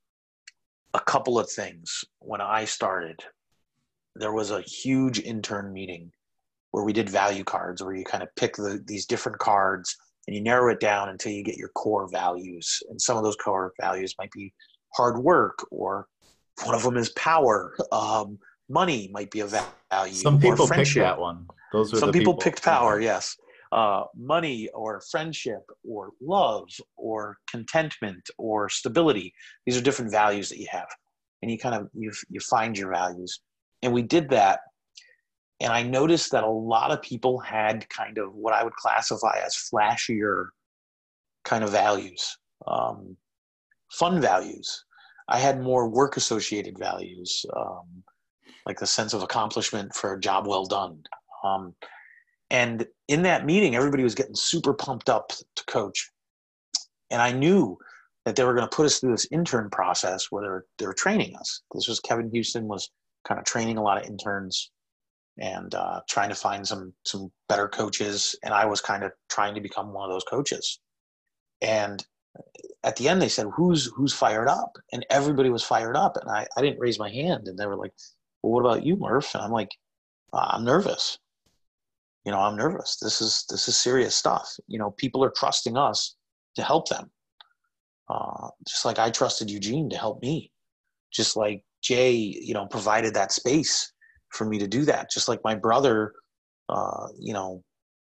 a couple of things when I started. There was a huge intern meeting where we did value cards, where you kind of pick the, these different cards and you narrow it down until you get your core values. And some of those core values might be hard work, or one of them is power. Um, money might be a value, Some or people picked friendship. that one. Those are Some the people people. picked power, yes. Uh, money or friendship or love or contentment or stability. These are different values that you have. And you kind of, you, you find your values. And we did that. And I noticed that a lot of people had kind of what I would classify as flashier kind of values, um, fun values. I had more work associated values, um, like the sense of accomplishment for a job well done. Um, and in that meeting, everybody was getting super pumped up to coach. And I knew that they were going to put us through this intern process where they were, they were training us. This was Kevin Houston was kind of training a lot of interns and uh, trying to find some some better coaches. And I was kind of trying to become one of those coaches. And at the end, they said, who's who's fired up? And everybody was fired up. And I, I didn't raise my hand. And they were like, well, what about you, Murph? And I'm like, I'm nervous. You know, I'm nervous. This is this is serious stuff. You know, people are trusting us to help them. Uh, just like I trusted Eugene to help me. Just like Jay, you know, provided that space for me to do that. Just like my brother, uh, you know,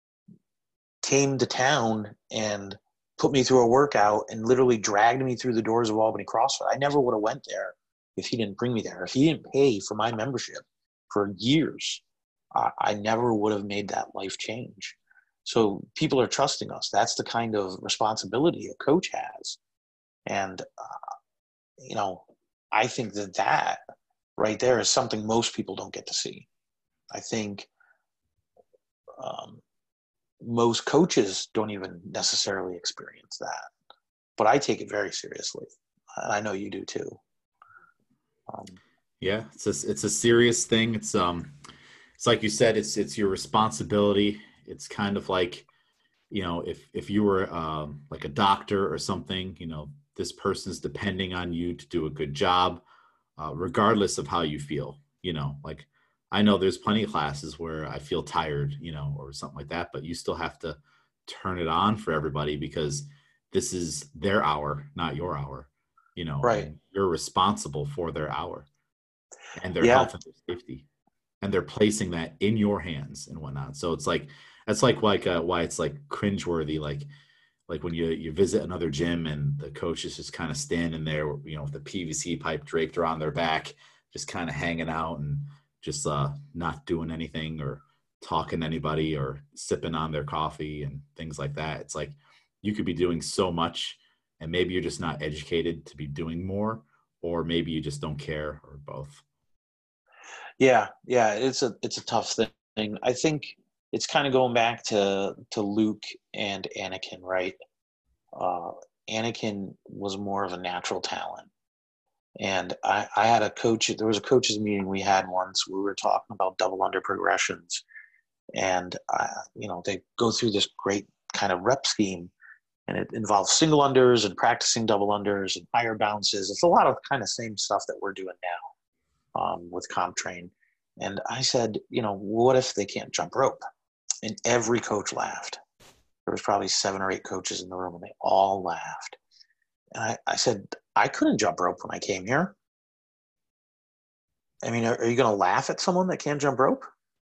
came to town and put me through a workout and literally dragged me through the doors of Albany CrossFit. I never would have went there if he didn't bring me there. If he didn't pay for my membership for years, I, I never would have made that life change. So people are trusting us. That's the kind of responsibility a coach has. And, uh, you know, I think that that right there is something most people don't get to see. I think um, most coaches don't even necessarily experience that, but I take it very seriously. And I know you do too. Um, Yeah, it's a, it's a serious thing. It's um, it's like you said, it's it's your responsibility. It's kind of like, you know, if if you were um, like a doctor or something, you know, this person's depending on you to do a good job, uh, regardless of how you feel. You know, like I know there's plenty of classes where I feel tired, you know, or something like that, but you still have to turn it on for everybody because this is their hour, not your hour, you know, right. and you're responsible for their hour and their Yeah. health and their safety, and they're placing that in your hands and whatnot. So it's like that's like like uh, why it's like cringeworthy, like like when you you visit another gym and the coach is just kind of standing there, you know, with the P V C pipe draped around their back, just kind of hanging out and just uh, not doing anything or talking to anybody or sipping on their coffee and things like that. It's like you could be doing so much, and maybe you're just not educated to be doing more, or maybe you just don't care, or both. Yeah. Yeah. It's a, it's a tough thing. I think it's kind of going back to, to Luke and Anakin, right? Uh, Anakin was more of a natural talent. And I, I had a coach, there was a coaches meeting we had once. We were talking about double under progressions. And, uh, you know, they go through this great kind of rep scheme, and it involves single unders and practicing double unders and higher bounces. It's a lot of kind of same stuff that we're doing now um, with CompTrain. And I said, you know, what if they can't jump rope? And every coach laughed. There was probably seven or eight coaches in the room, and they all laughed. And I, I said, I couldn't jump rope when I came here. I mean, are, are you going to laugh at someone that can't jump rope?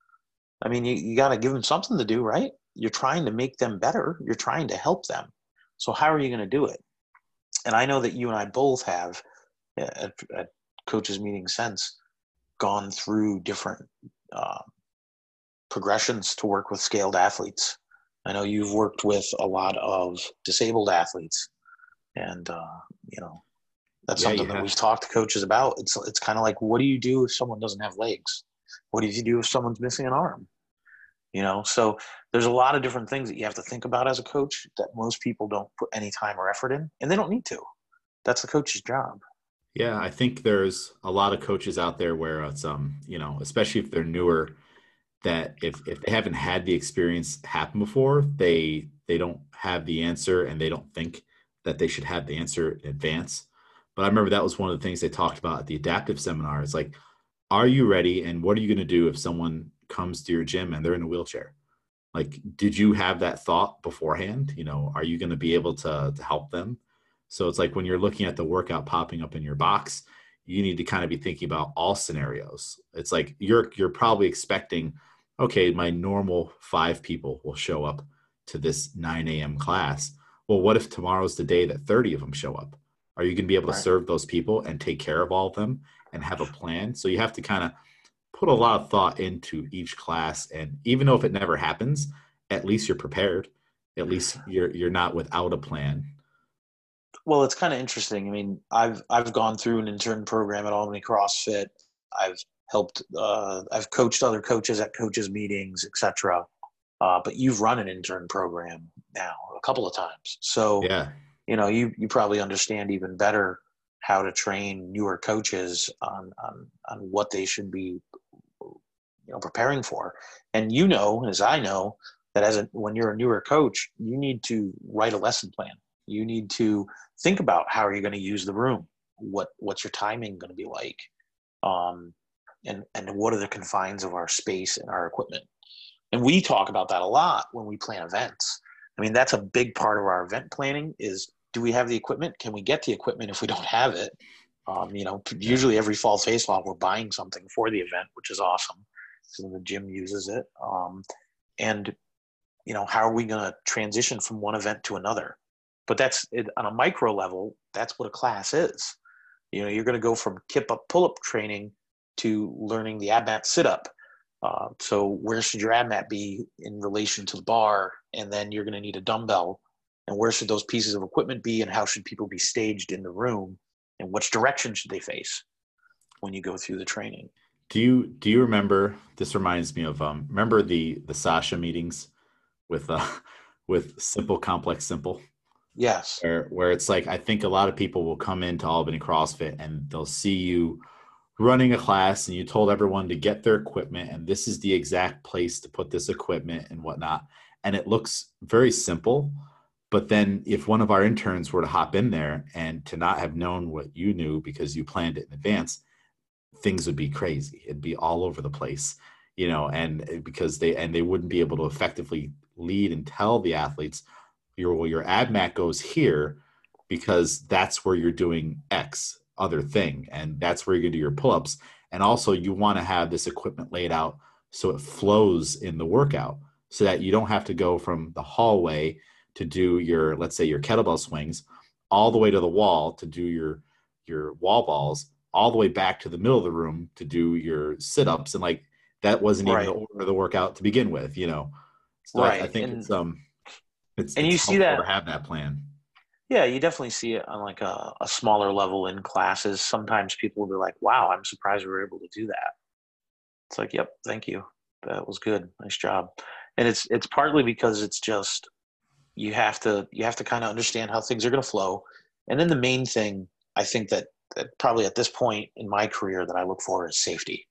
I mean, you, you got to give them something to do, right? You're trying to make them better. You're trying to help them. So how are you going to do it? And I know that you and I both have, at, at coaches meeting since, gone through different uh, progressions to work with scaled athletes. I know you've worked with a lot of disabled athletes, and uh, you know that's Yeah, something you that we've have. talked to coaches about. It's it's kind of like, what do you do if someone doesn't have legs? What do you do if someone's missing an arm? You know, so there's a lot of different things that you have to think about as a coach that most people don't put any time or effort in, and they don't need to. That's the coach's job. Yeah, I think there's a lot of coaches out there where it's um, you know, especially if they're newer, that if if they haven't had the experience happen before, they they don't have the answer and they don't think that they should have the answer in advance. But I remember that was one of the things they talked about at the adaptive seminar. It's like, are you ready and what are you going to do if someone comes to your gym and they're in a wheelchair? Like, did you have that thought beforehand? You know, are you going to be able to to help them? So it's like when you're looking at the workout popping up in your box, you need to kind of be thinking about all scenarios. It's like you're you're probably expecting, okay, my normal five people will show up to this nine a m class. Well, what if tomorrow's the day that thirty of them show up? Are you going to be able to Right. serve those people and take care of all of them and have a plan? So you have to kind of put a lot of thought into each class. And even though if it never happens, at least you're prepared. At least you're you're not without a plan. Well, it's kind of interesting. I mean, I've I've gone through an intern program at Albany CrossFit. I've helped. Uh, I've coached other coaches at coaches meetings, et cetera. Uh, but you've run an intern program now a couple of times, so Yeah. you know you you probably understand even better how to train newer coaches on on on what they should be, you know, preparing for. And you know, as I know, that as a when you're a newer coach, you need to write a lesson plan. You need to think about how are you going to use the room, what what's your timing going to be like, um, and and what are the confines of our space and our equipment. And we talk about that a lot when we plan events. I mean, that's a big part of our event planning is, do we have the equipment? Can we get the equipment if we don't have it? Um, you know, Yeah. usually every fall face off, we're buying something for the event, which is awesome. So the gym uses it. Um, and, you know, how are we going to transition from one event to another? But that's it, on a micro level, that's what a class is. You know, you're going to go from kip up, pull up training to learning the ab mat sit up. Uh, so where should your ab mat be in relation to the bar? And then you're going to need a dumbbell. And where should those pieces of equipment be? And how should people be staged in the room? And which direction should they face when you go through the training? Do you do you remember? This reminds me of um. Remember the the Sasha meetings with uh with Simple Complex Simple, Yes. where where it's like I think a lot of people will come into Albany CrossFit and they'll see you running a class and you told everyone to get their equipment and this is the exact place to put this equipment and whatnot. And it looks very simple. But then if one of our interns were to hop in there and to not have known what you knew because you planned it in advance, things would be crazy. It'd be all over the place, you know, and because they, and they wouldn't be able to effectively lead and tell the athletes your, well, your ab mat goes here because that's where you're doing X other thing. And that's where you're going to do your pull-ups. And also you want to have this equipment laid out so it flows in the workout so that you don't have to go from the hallway to do your, let's say your kettlebell swings all the way to the wall to do your, your wall balls, all the way back to the middle of the room to do your sit-ups. And like, that wasn't Right. even the order of the workout to begin with, you know? So Right. I, I think and, it's, um, it's, and it's you see helpful that, to have that plan. yeah, you definitely see it on like a, a smaller level in classes. Sometimes people will be like, wow, I'm surprised we were able to do that. It's like, yep, thank you. That was good. Nice job. And it's, it's partly because it's just, you have to, you have to kind of understand how things are going to flow. And then the main thing I think that, that probably at this point in my career that I look for is safety.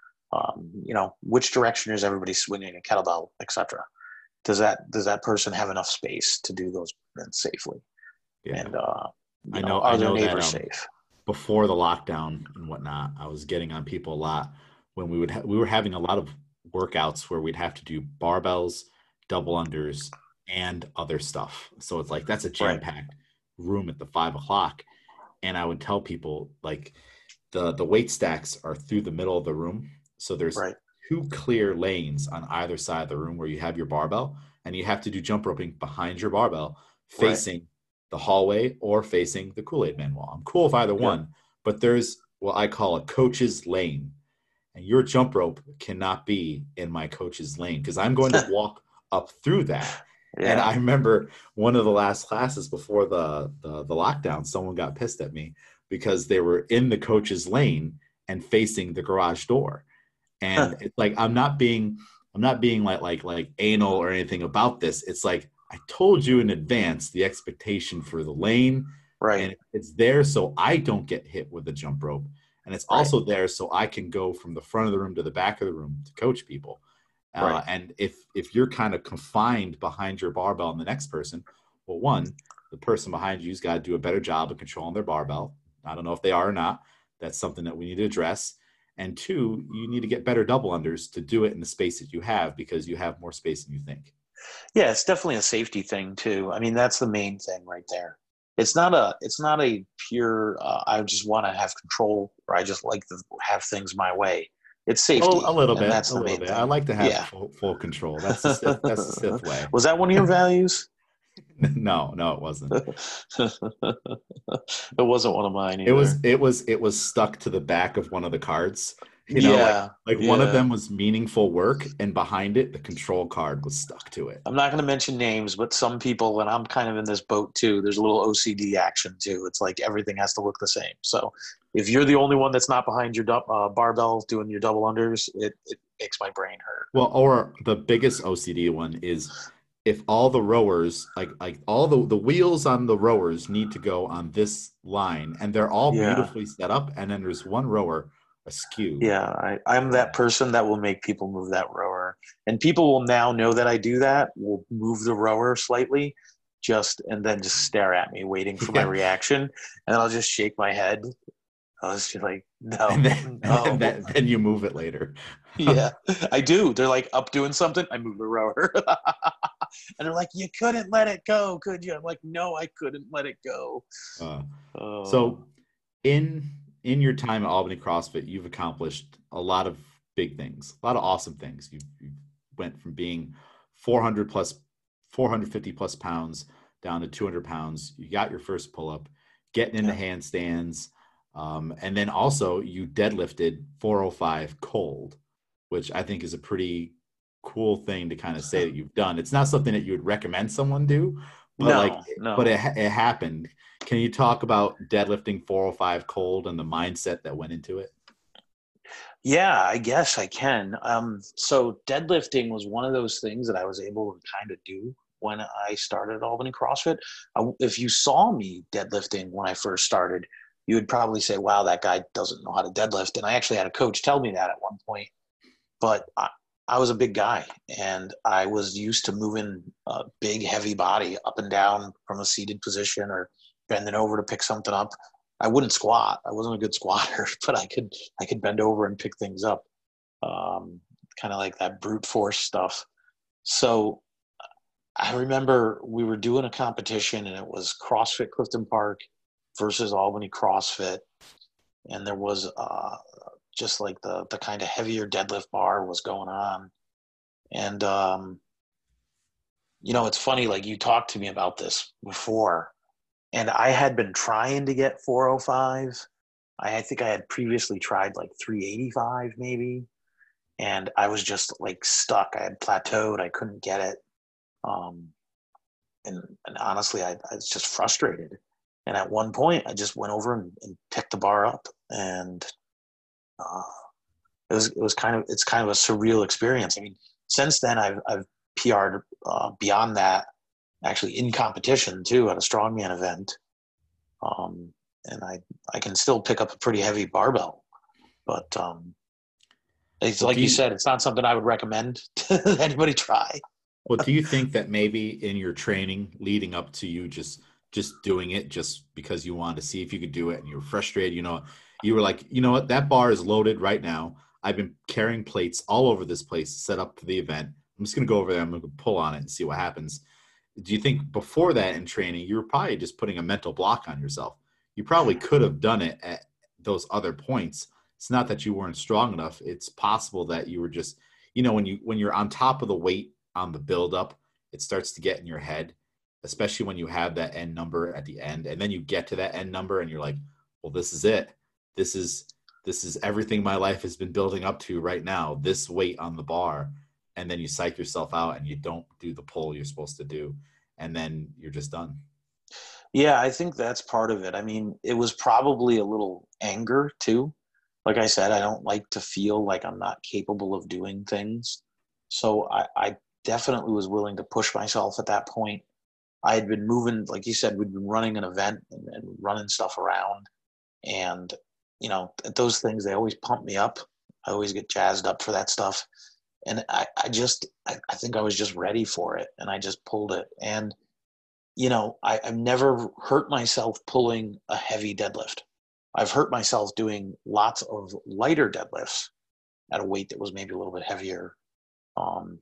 Um, you know, which direction is everybody swinging a kettlebell, et cetera. Does that, does that person have enough space to do those movements safely? Yeah. And, uh, you I know, know, are I their know that, neighbors um, safe? before the lockdown and whatnot, I was getting on people a lot when we would, ha- we were having a lot of workouts where we'd have to do barbells, double unders, and other stuff. So it's like, that's a Right. jam-packed room at the five o'clock. And I would tell people like the, the weight stacks are through the middle of the room. So there's Right. two clear lanes on either side of the room where you have your barbell and you have to do jump roping behind your barbell facing the hallway or facing the Kool-Aid Man wall. I'm cool with either Yep. one, but there's what I call a coach's lane. And your jump rope cannot be in my coach's lane because I'm going to walk up through that. Yeah. And I remember one of the last classes before the, the the lockdown, someone got pissed at me because they were in the coach's lane and facing the garage door. And it's like I'm not being I'm not being like like like anal or anything about this. It's like I told you in advance the expectation for the lane, Right. and it's there so I don't get hit with the jump rope, and it's Right. also there so I can go from the front of the room to the back of the room to coach people. Uh, Right. and if if you're kind of confined behind your barbell and the next person, well, one, the person behind you's got to do a better job of controlling their barbell. I don't know if they are or not. That's something that we need to address. And two, you need to get better double unders to do it in the space that you have because you have more space than you think. Yeah, it's definitely a safety thing too. I mean, that's the main thing right there. It's not a it's not a pure uh, I just want to have control or I just like to have things my way. It's Well, safety, a little and bit, that's a the little main bit. I thing. like to have Yeah. full, full control. That's the Sith, that's the Sith way. Was that one of your values? No, no, it wasn't. It wasn't one of mine either. It was, it was, it was stuck to the back of one of the cards. You know, Yeah. like, like yeah. one of them was meaningful work, and behind it, the control card was stuck to it. I'm not going to mention names, but some people, and I'm kind of in this boat too, there's a little O C D action too. It's like everything has to look the same. So if you're the only one that's not behind your du- uh, barbell doing your double unders, it, it makes my brain hurt. Well, or the biggest O C D one is if all the rowers, like like all the, the wheels on the rowers need to go on this line, and they're all Yeah. beautifully set up, and then there's one rower askew. Yeah, I, I'm that person that will make people move that rower. And people will now know that I do that, will move the rower slightly, just and then just stare at me, waiting for my Yeah. reaction. And I'll just shake my head. I was just like, no, And then, no. and then, then you move it later. Yeah, I do. They're like up doing something. I move the rower. And they're like, you couldn't let it go, could you? I'm like, no, I couldn't let it go. Uh, Oh. so in in your time at Albany CrossFit, you've accomplished a lot of big things, a lot of awesome things. You, you went from being four hundred plus, four hundred fifty plus pounds down to two hundred pounds. You got your first pull up, getting into Yeah. handstands. Um, and then also you deadlifted four oh five cold, which I think is a pretty cool thing to kind of say that you've done. It's not something that you would recommend someone do, but like, No, no. but it, it happened. Can you talk about deadlifting four oh five cold and the mindset that went into it? Yeah, I guess I can. Um, so deadlifting was one of those things that I was able to kind of do when I started at Albany CrossFit. I, if you saw me deadlifting when I first started, you would probably say, wow, that guy doesn't know how to deadlift. And I actually had a coach tell me that at one point. But I, I was a big guy, and I was used to moving a big, heavy body up and down from a seated position or bending over to pick something up. I wouldn't squat. I wasn't a good squatter, but I could I could bend over and pick things up, um, kind of like that brute force stuff. So I remember we were doing a competition, and it was CrossFit Clifton Park versus Albany CrossFit, and there was uh, just like the the kind of heavier deadlift bar was going on, and um, you know, it's funny. Like you talked to me about this before, and I had been trying to get four oh five. I, I think I had previously tried like three eighty-five maybe, and I was just like stuck. I had plateaued. I couldn't get it. Um, and, and honestly, I, I was just frustrated. And at one point, I just went over and, and picked the bar up, and uh, it was it was kind of it's kind of a surreal experience. I mean, since then, I've I've P R'd uh, beyond that, actually in competition too at a strongman event, um, and I I can still pick up a pretty heavy barbell, but um, it's Well, like do you you, said, it's not something I would recommend to anybody try. well, do you think that maybe in your training leading up to you just just doing it just because you wanted to see if you could do it and you were frustrated, you know, you were like, you know what, that bar is loaded right now. I've been carrying plates all over this place set up for the event. I'm just gonna go over there, I'm gonna pull on it and see what happens. Do you think before that in training, you were probably just putting a mental block on yourself? You probably could have done it at those other points. It's not that you weren't strong enough. It's possible that you were just, you know, when you when you're on top of the weight on the buildup, it starts to get in your head, especially when you have that end number at the end, and then you get to that end number and you're like, well, this is it. This is this is everything my life has been building up to right now. This weight on the bar, and then you psych yourself out and you don't do the pull you're supposed to do, and then you're just done. Yeah, I think that's part of it. I mean, it was probably a little anger too. Like I said, I don't like to feel like I'm not capable of doing things. So I, I definitely was willing to push myself at that point. I had been moving, like you said, we'd been running an event and, and running stuff around. And, you know, those things, they always pump me up. I always get jazzed up for that stuff. And I, I just, I, I think I was just ready for it. And I just pulled it. And you know, I, I've never hurt myself pulling a heavy deadlift. I've hurt myself doing lots of lighter deadlifts at a weight that was maybe a little bit heavier. Um,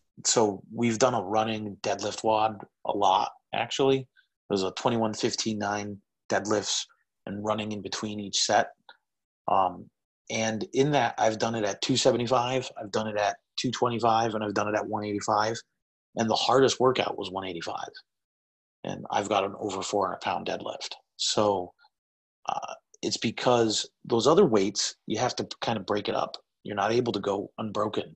so we've done a running deadlift wad a lot, actually. There's a twenty-one fifteen nine deadlifts and running in between each set. Um, and in that, I've done it at two seventy-five, I've done it at two twenty-five, and I've done it at one eighty-five. And the hardest workout was one eighty-five. And I've got an over four hundred pound deadlift. So uh, it's because those other weights, you have to kind of break it up. You're not able to go unbroken.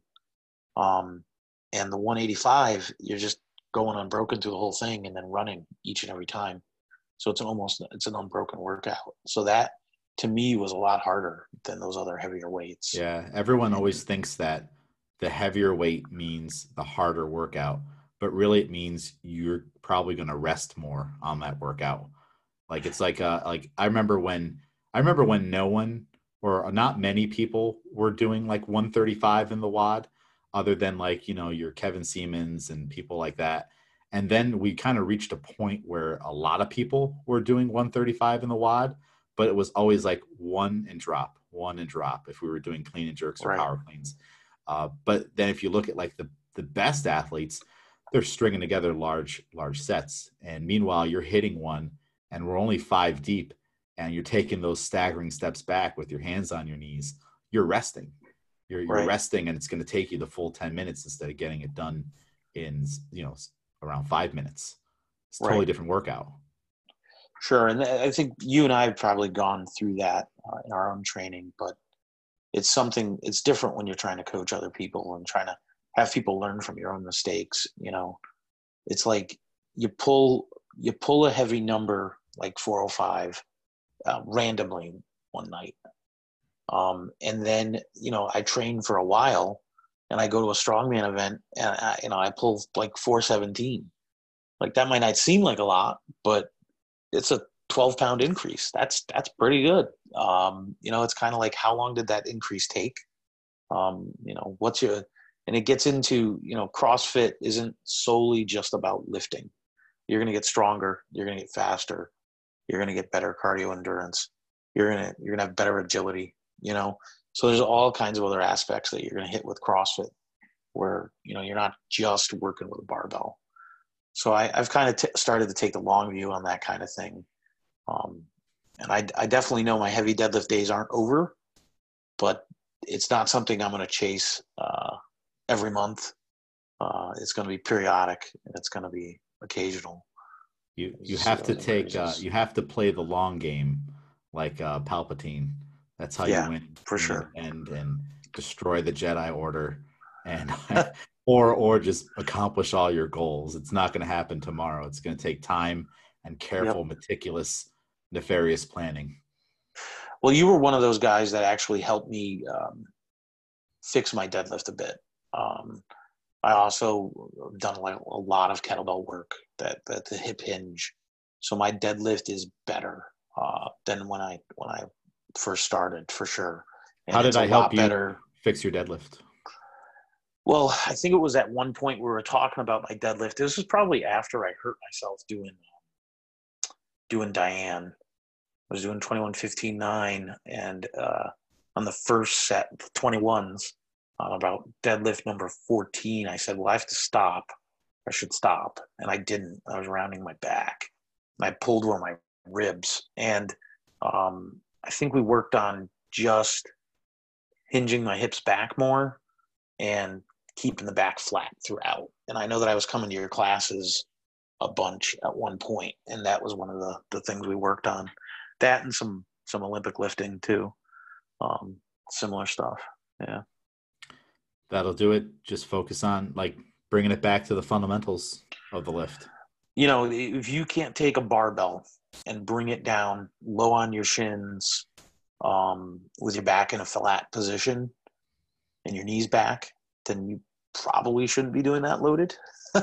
Um, and the one eighty-five, you're just going unbroken through the whole thing and then running each and every time. So it's an almost, it's an unbroken workout. So that to me was a lot harder than those other heavier weights. Yeah, everyone And always thinks that the heavier weight means the harder workout, but really it means you're probably going to rest more on that workout. Like it's like uh like I remember when I remember when no one or not many people were doing like one thirty-five in the wad, other than like, you know, your Kevin Siemens and people like that. And then we kind of reached a point where a lot of people were doing one thirty-five in the wad, but it was always like one and drop, one and drop if we were doing clean and jerks or right, power cleans. Uh, but then if you look at like the the best athletes, they're stringing together large large sets, and meanwhile you're hitting one and we're only five deep and you're taking those staggering steps back with your hands on your knees. You're resting, you're, you're right, resting, and it's going to take you the full ten minutes instead of getting it done in, you know, around five minutes. It's a totally right. different workout. Sure. And I think you and I have probably gone through that uh, in our own training, but it's something, it's different when you're trying to coach other people and trying to have people learn from your own mistakes. You know, it's like you pull, you pull a heavy number like four oh five uh, randomly one night. Um, and then, you know, I train for a while and I go to a strongman event and I, you know, I pull like four seventeen. Like that might not seem like a lot, but it's a twelve pound increase. That's, that's pretty good. Um, you know, it's kind of like, how long did that increase take? Um, you know, what's your, and it gets into, you know, CrossFit isn't solely just about lifting. You're going to get stronger. You're going to get faster. You're going to get better cardio endurance. You're going to, you're going to have better agility, you know? So there's all kinds of other aspects that you're going to hit with CrossFit where, you know, you're not just working with a barbell. So I, I've kind of t- started to take the long view on that kind of thing. Um, and I, I definitely know my heavy deadlift days aren't over, but it's not something I'm going to chase uh, every month. Uh, it's going to be periodic and it's going to be occasional. You you have to take uh, you have to play the long game like uh, Palpatine. That's how Yeah, you win for in sure. the end and destroy the Jedi Order, and or or just accomplish all your goals. It's not going to happen tomorrow. It's going to take time and careful, Yep. meticulous, nefarious planning. Well, you were one of those guys that actually helped me um, fix my deadlift a bit. Um, I also done like a lot of kettlebell work that, that the hip hinge. So my deadlift is better uh, than when I when I first started, for sure. And How did it's a I help lot you better. fix your deadlift? Well, I think it was at one point we were talking about my deadlift. This was probably after I hurt myself doing doing Diane. I was doing twenty-one fifteen nine, and uh, on the first set, twenty-ones, on about deadlift number fourteen, I said, well, I have to stop. I should stop. And I didn't. I was rounding my back. And I pulled one of my ribs. And um, I think we worked on just hinging my hips back more and keeping the back flat throughout. And I know that I was coming to your classes a bunch at one point, and that was one of the, the things we worked on. That and some some Olympic lifting too. Um, similar stuff. Yeah. That'll do it. Just focus on like bringing it back to the fundamentals of the lift. You know, if you can't take a barbell and bring it down low on your shins, um, with your back in a flat position and your knees back, then you probably shouldn't be doing that loaded.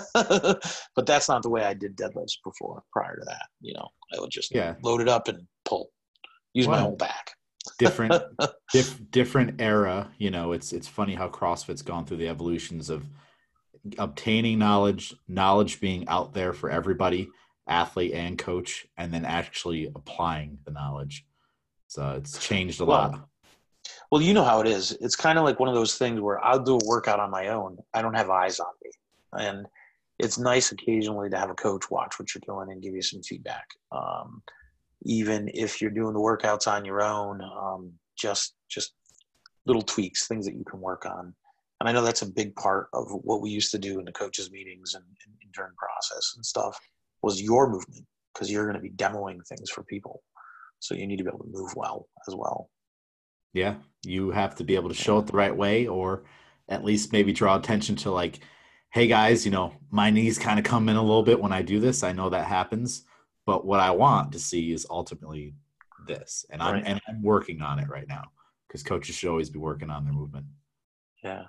But that's not the way I did deadlifts before. Prior to that, you know, I would just Yeah. load it up and pull, use Well, my whole back. different, diff, different era. You know, it's it's funny how CrossFit's gone through the evolutions of obtaining knowledge, knowledge being out there for everybody, athlete and coach, and then actually applying the knowledge. So it's changed a Well, lot. well, you know how it is. It's kind of like one of those things where I'll do a workout on my own. I don't have eyes on me, and it's nice occasionally to have a coach watch what you're doing and give you some feedback. Um, even if you're doing the workouts on your own, um, just just little tweaks, things that you can work on. And I know that's a big part of what we used to do in the coaches meetings and, and during process and stuff was your movement, because you're going to be demoing things for people. So you need to be able to move well as well. Yeah, you have to be able to show it the right way, or at least maybe draw attention to like, hey guys, you know, my knees kind of come in a little bit when I do this. I know that happens, but what I want to see is ultimately this, and I'm Right. and I'm working on it right now because coaches should always be working on their movement. Yeah.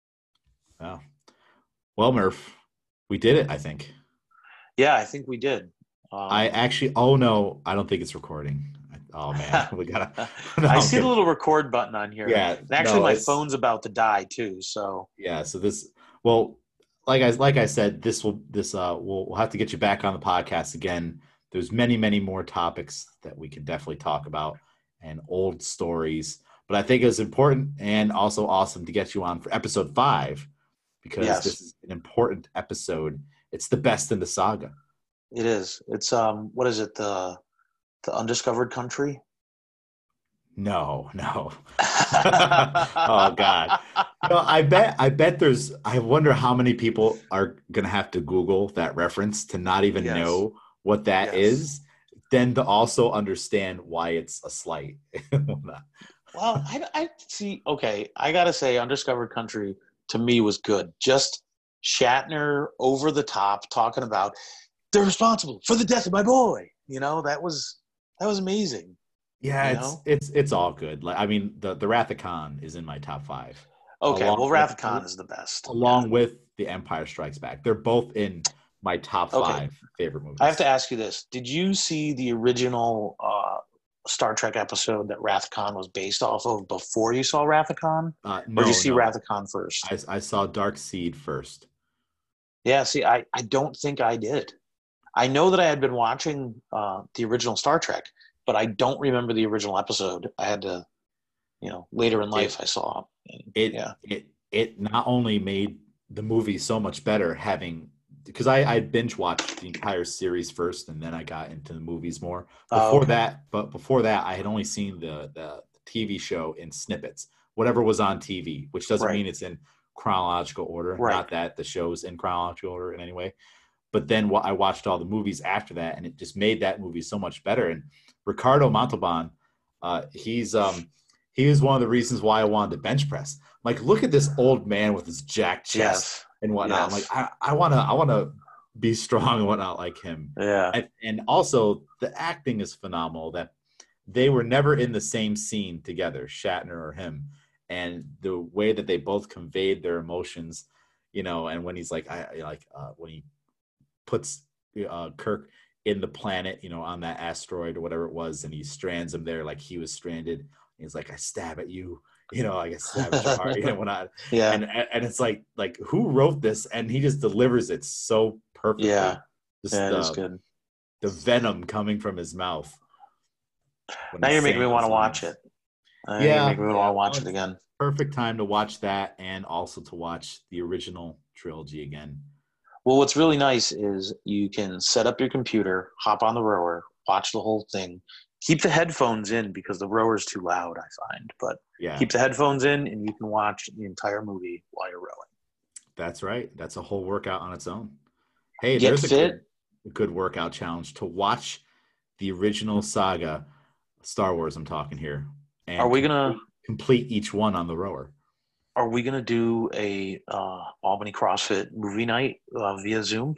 Wow. Well, Murph, we did it, I think. Yeah, I think we did. Um, I actually, oh no, I don't think it's recording. Oh man, we gotta. No, I I'm see the kidding. little record button on here. Yeah, And actually, no, my it's- phone's about to die too. So Yeah, so this, well, like I like I said, this will this uh we'll we'll have to get you back on the podcast again. There's many many more topics that we can definitely talk about and old stories, but I think it's important and also awesome to get you on for episode five because yes, this is an important episode. It's the best in the saga. it is. It's um, what is it? The the undiscovered country. No, no. Oh God. You know, I bet I bet there's I wonder how many people are gonna have to Google that reference to not even Yes. know what that Yes. is, then to also understand why it's a slight. Well, I, I see. Okay, I gotta say, Undiscovered Country to me was good. Just Shatner over the top talking about they're responsible for the death of my boy. You know, that was that was amazing. Yeah, You it's know. it's it's all good. Like I mean, the the Wrath of Khan is in my top five, Okay, along well, with Wrath of Khan is the best. Yeah. along with The Empire Strikes Back. They're both in my top Okay, five favorite I have to movies. ask you this: did you see the original uh, Star Trek episode that Wrath of Khan was based off of before you saw Wrath of Khan, Uh, or did you no, see no, Wrath of Khan first? I I saw Dark Seed first. Yeah. See, I I don't think I did. I know that I had been watching uh, the original Star Trek, but I don't remember the original episode. I had to, you know, later in life It I saw. And it yeah. it it not only made the movie so much better having because I I binge watched the entire series first and then I got into the movies more. Oh, Before okay. that, but before that, I had only seen the the T V show in snippets, whatever was on T V, which doesn't Right. mean it's in chronological order. Right. Not that the show's in chronological order in any way. But then I watched all the movies after that, and it just made that movie so much better. And Ricardo Montalban, uh, he's um, he is one of the reasons why I wanted to bench press. I'm like, look at this old man with his jacked chest Yes. and whatnot. I'm like, Yes. I, I wanna I wanna be strong and whatnot like him. Yeah. And, and also the acting is phenomenal. That they were never in the same scene together, Shatner or him, and the way that they both conveyed their emotions, you know. And when he's like, I like uh, when he puts uh, Kirk in the planet, you know, on that asteroid or whatever it was, and he strands him there like he was stranded. And he's like, I stab at you, you know, like I stab at your heart, you know, whatnot. Yeah. And and it's like like who wrote this? And he just delivers it so Yeah. perfectly. Just Yeah. It is the good. the venom coming from his mouth when Now he's you're making me saying want those to watch lines. it. Now you're Yeah, making me want yeah. to Well, watch it it's again. perfect time to watch that and also to watch the original trilogy again. Well, what's really nice is you can set up your computer, hop on the rower, watch the whole thing. Keep the headphones in because the rower's too loud, I find. But Yeah, keep the headphones in and you can watch the entire movie while you're rowing. that's right. That's a whole workout on its own. Hey, Get there's a fit. good a good workout challenge to watch the original saga, Star Wars. I'm talking here, Are and we gonna complete, complete each one on the rower. are we gonna do a uh, Albany CrossFit movie night uh, via Zoom?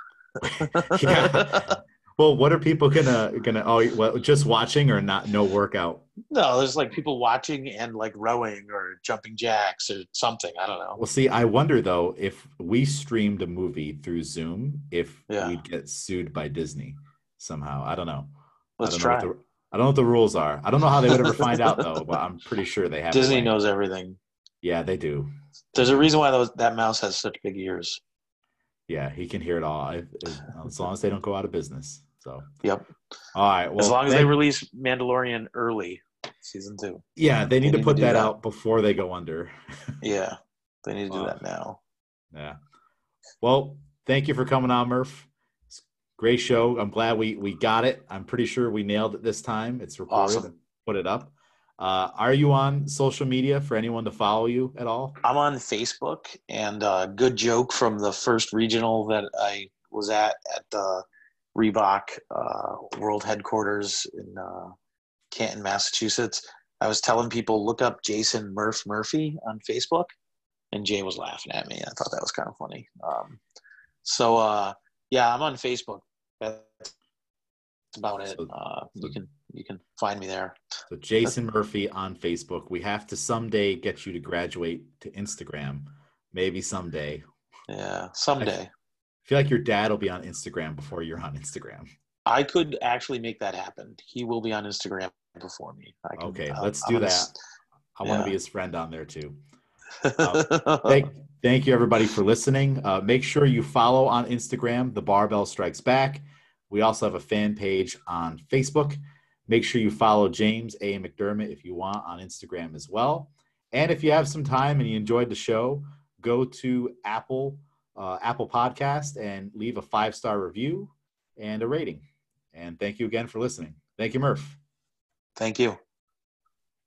Yeah. Well, what are people gonna gonna? Oh, well, just watching or not? No workout. No, there's like people watching and like rowing or jumping jacks or something. I don't know. Well, see, I wonder though if we streamed a movie through Zoom, if Yeah, we'd get sued by Disney somehow. I don't know. I let's don't know what try. the I don't know what the rules are. I don't know how they would ever find out though, but I'm pretty sure they have a Disney way. knows everything. Yeah, they do. They There's a do. reason why those, that mouse has such big ears. Yeah, he can hear it all I- as, as long as they don't go out of business. So, Yep. all right. As Well, long as they thank. release Mandalorian early, season two, Yeah, they they need to need to put do that that. out before they go under. Yeah, they need to do Uh, that now. yeah. Well, thank you for coming on, Murph. It's a great show. I'm glad we we got it. I'm pretty sure we nailed it this time. It's recorded Awesome. and put it up. Uh, are you on social media for anyone to follow you at all? I'm on Facebook, and a uh, good joke from the first regional that I was at at the Reebok uh, World Headquarters in uh, Canton, Massachusetts. I was telling people look up Jason Murph Murphy on Facebook, and Jay was laughing at me. I thought that was kind of funny. Um, so uh, yeah, I'm on Facebook. That's about it. So, Uh, so you can you can find me there. So Jason Murphy on Facebook. We have to someday get you to graduate to Instagram. Maybe someday. Yeah, I f- someday feel like your dad will be on Instagram before you're on Instagram. I could actually make that happen. He will be on Instagram before me. I can. Okay, Uh, let's I'm do gonna. that. I want to be Yeah. his friend on there too. Uh, thank, thank you everybody for listening. Uh, make sure you follow on Instagram, The Barbell Strikes Back. We also have a fan page on Facebook. Make sure you follow James A. McDermott if you want on Instagram as well. And if you have some time and you enjoyed the show, go to Apple uh, Apple Podcast and leave a five star review and a rating. And thank you again for listening. Thank you, Murph. Thank you.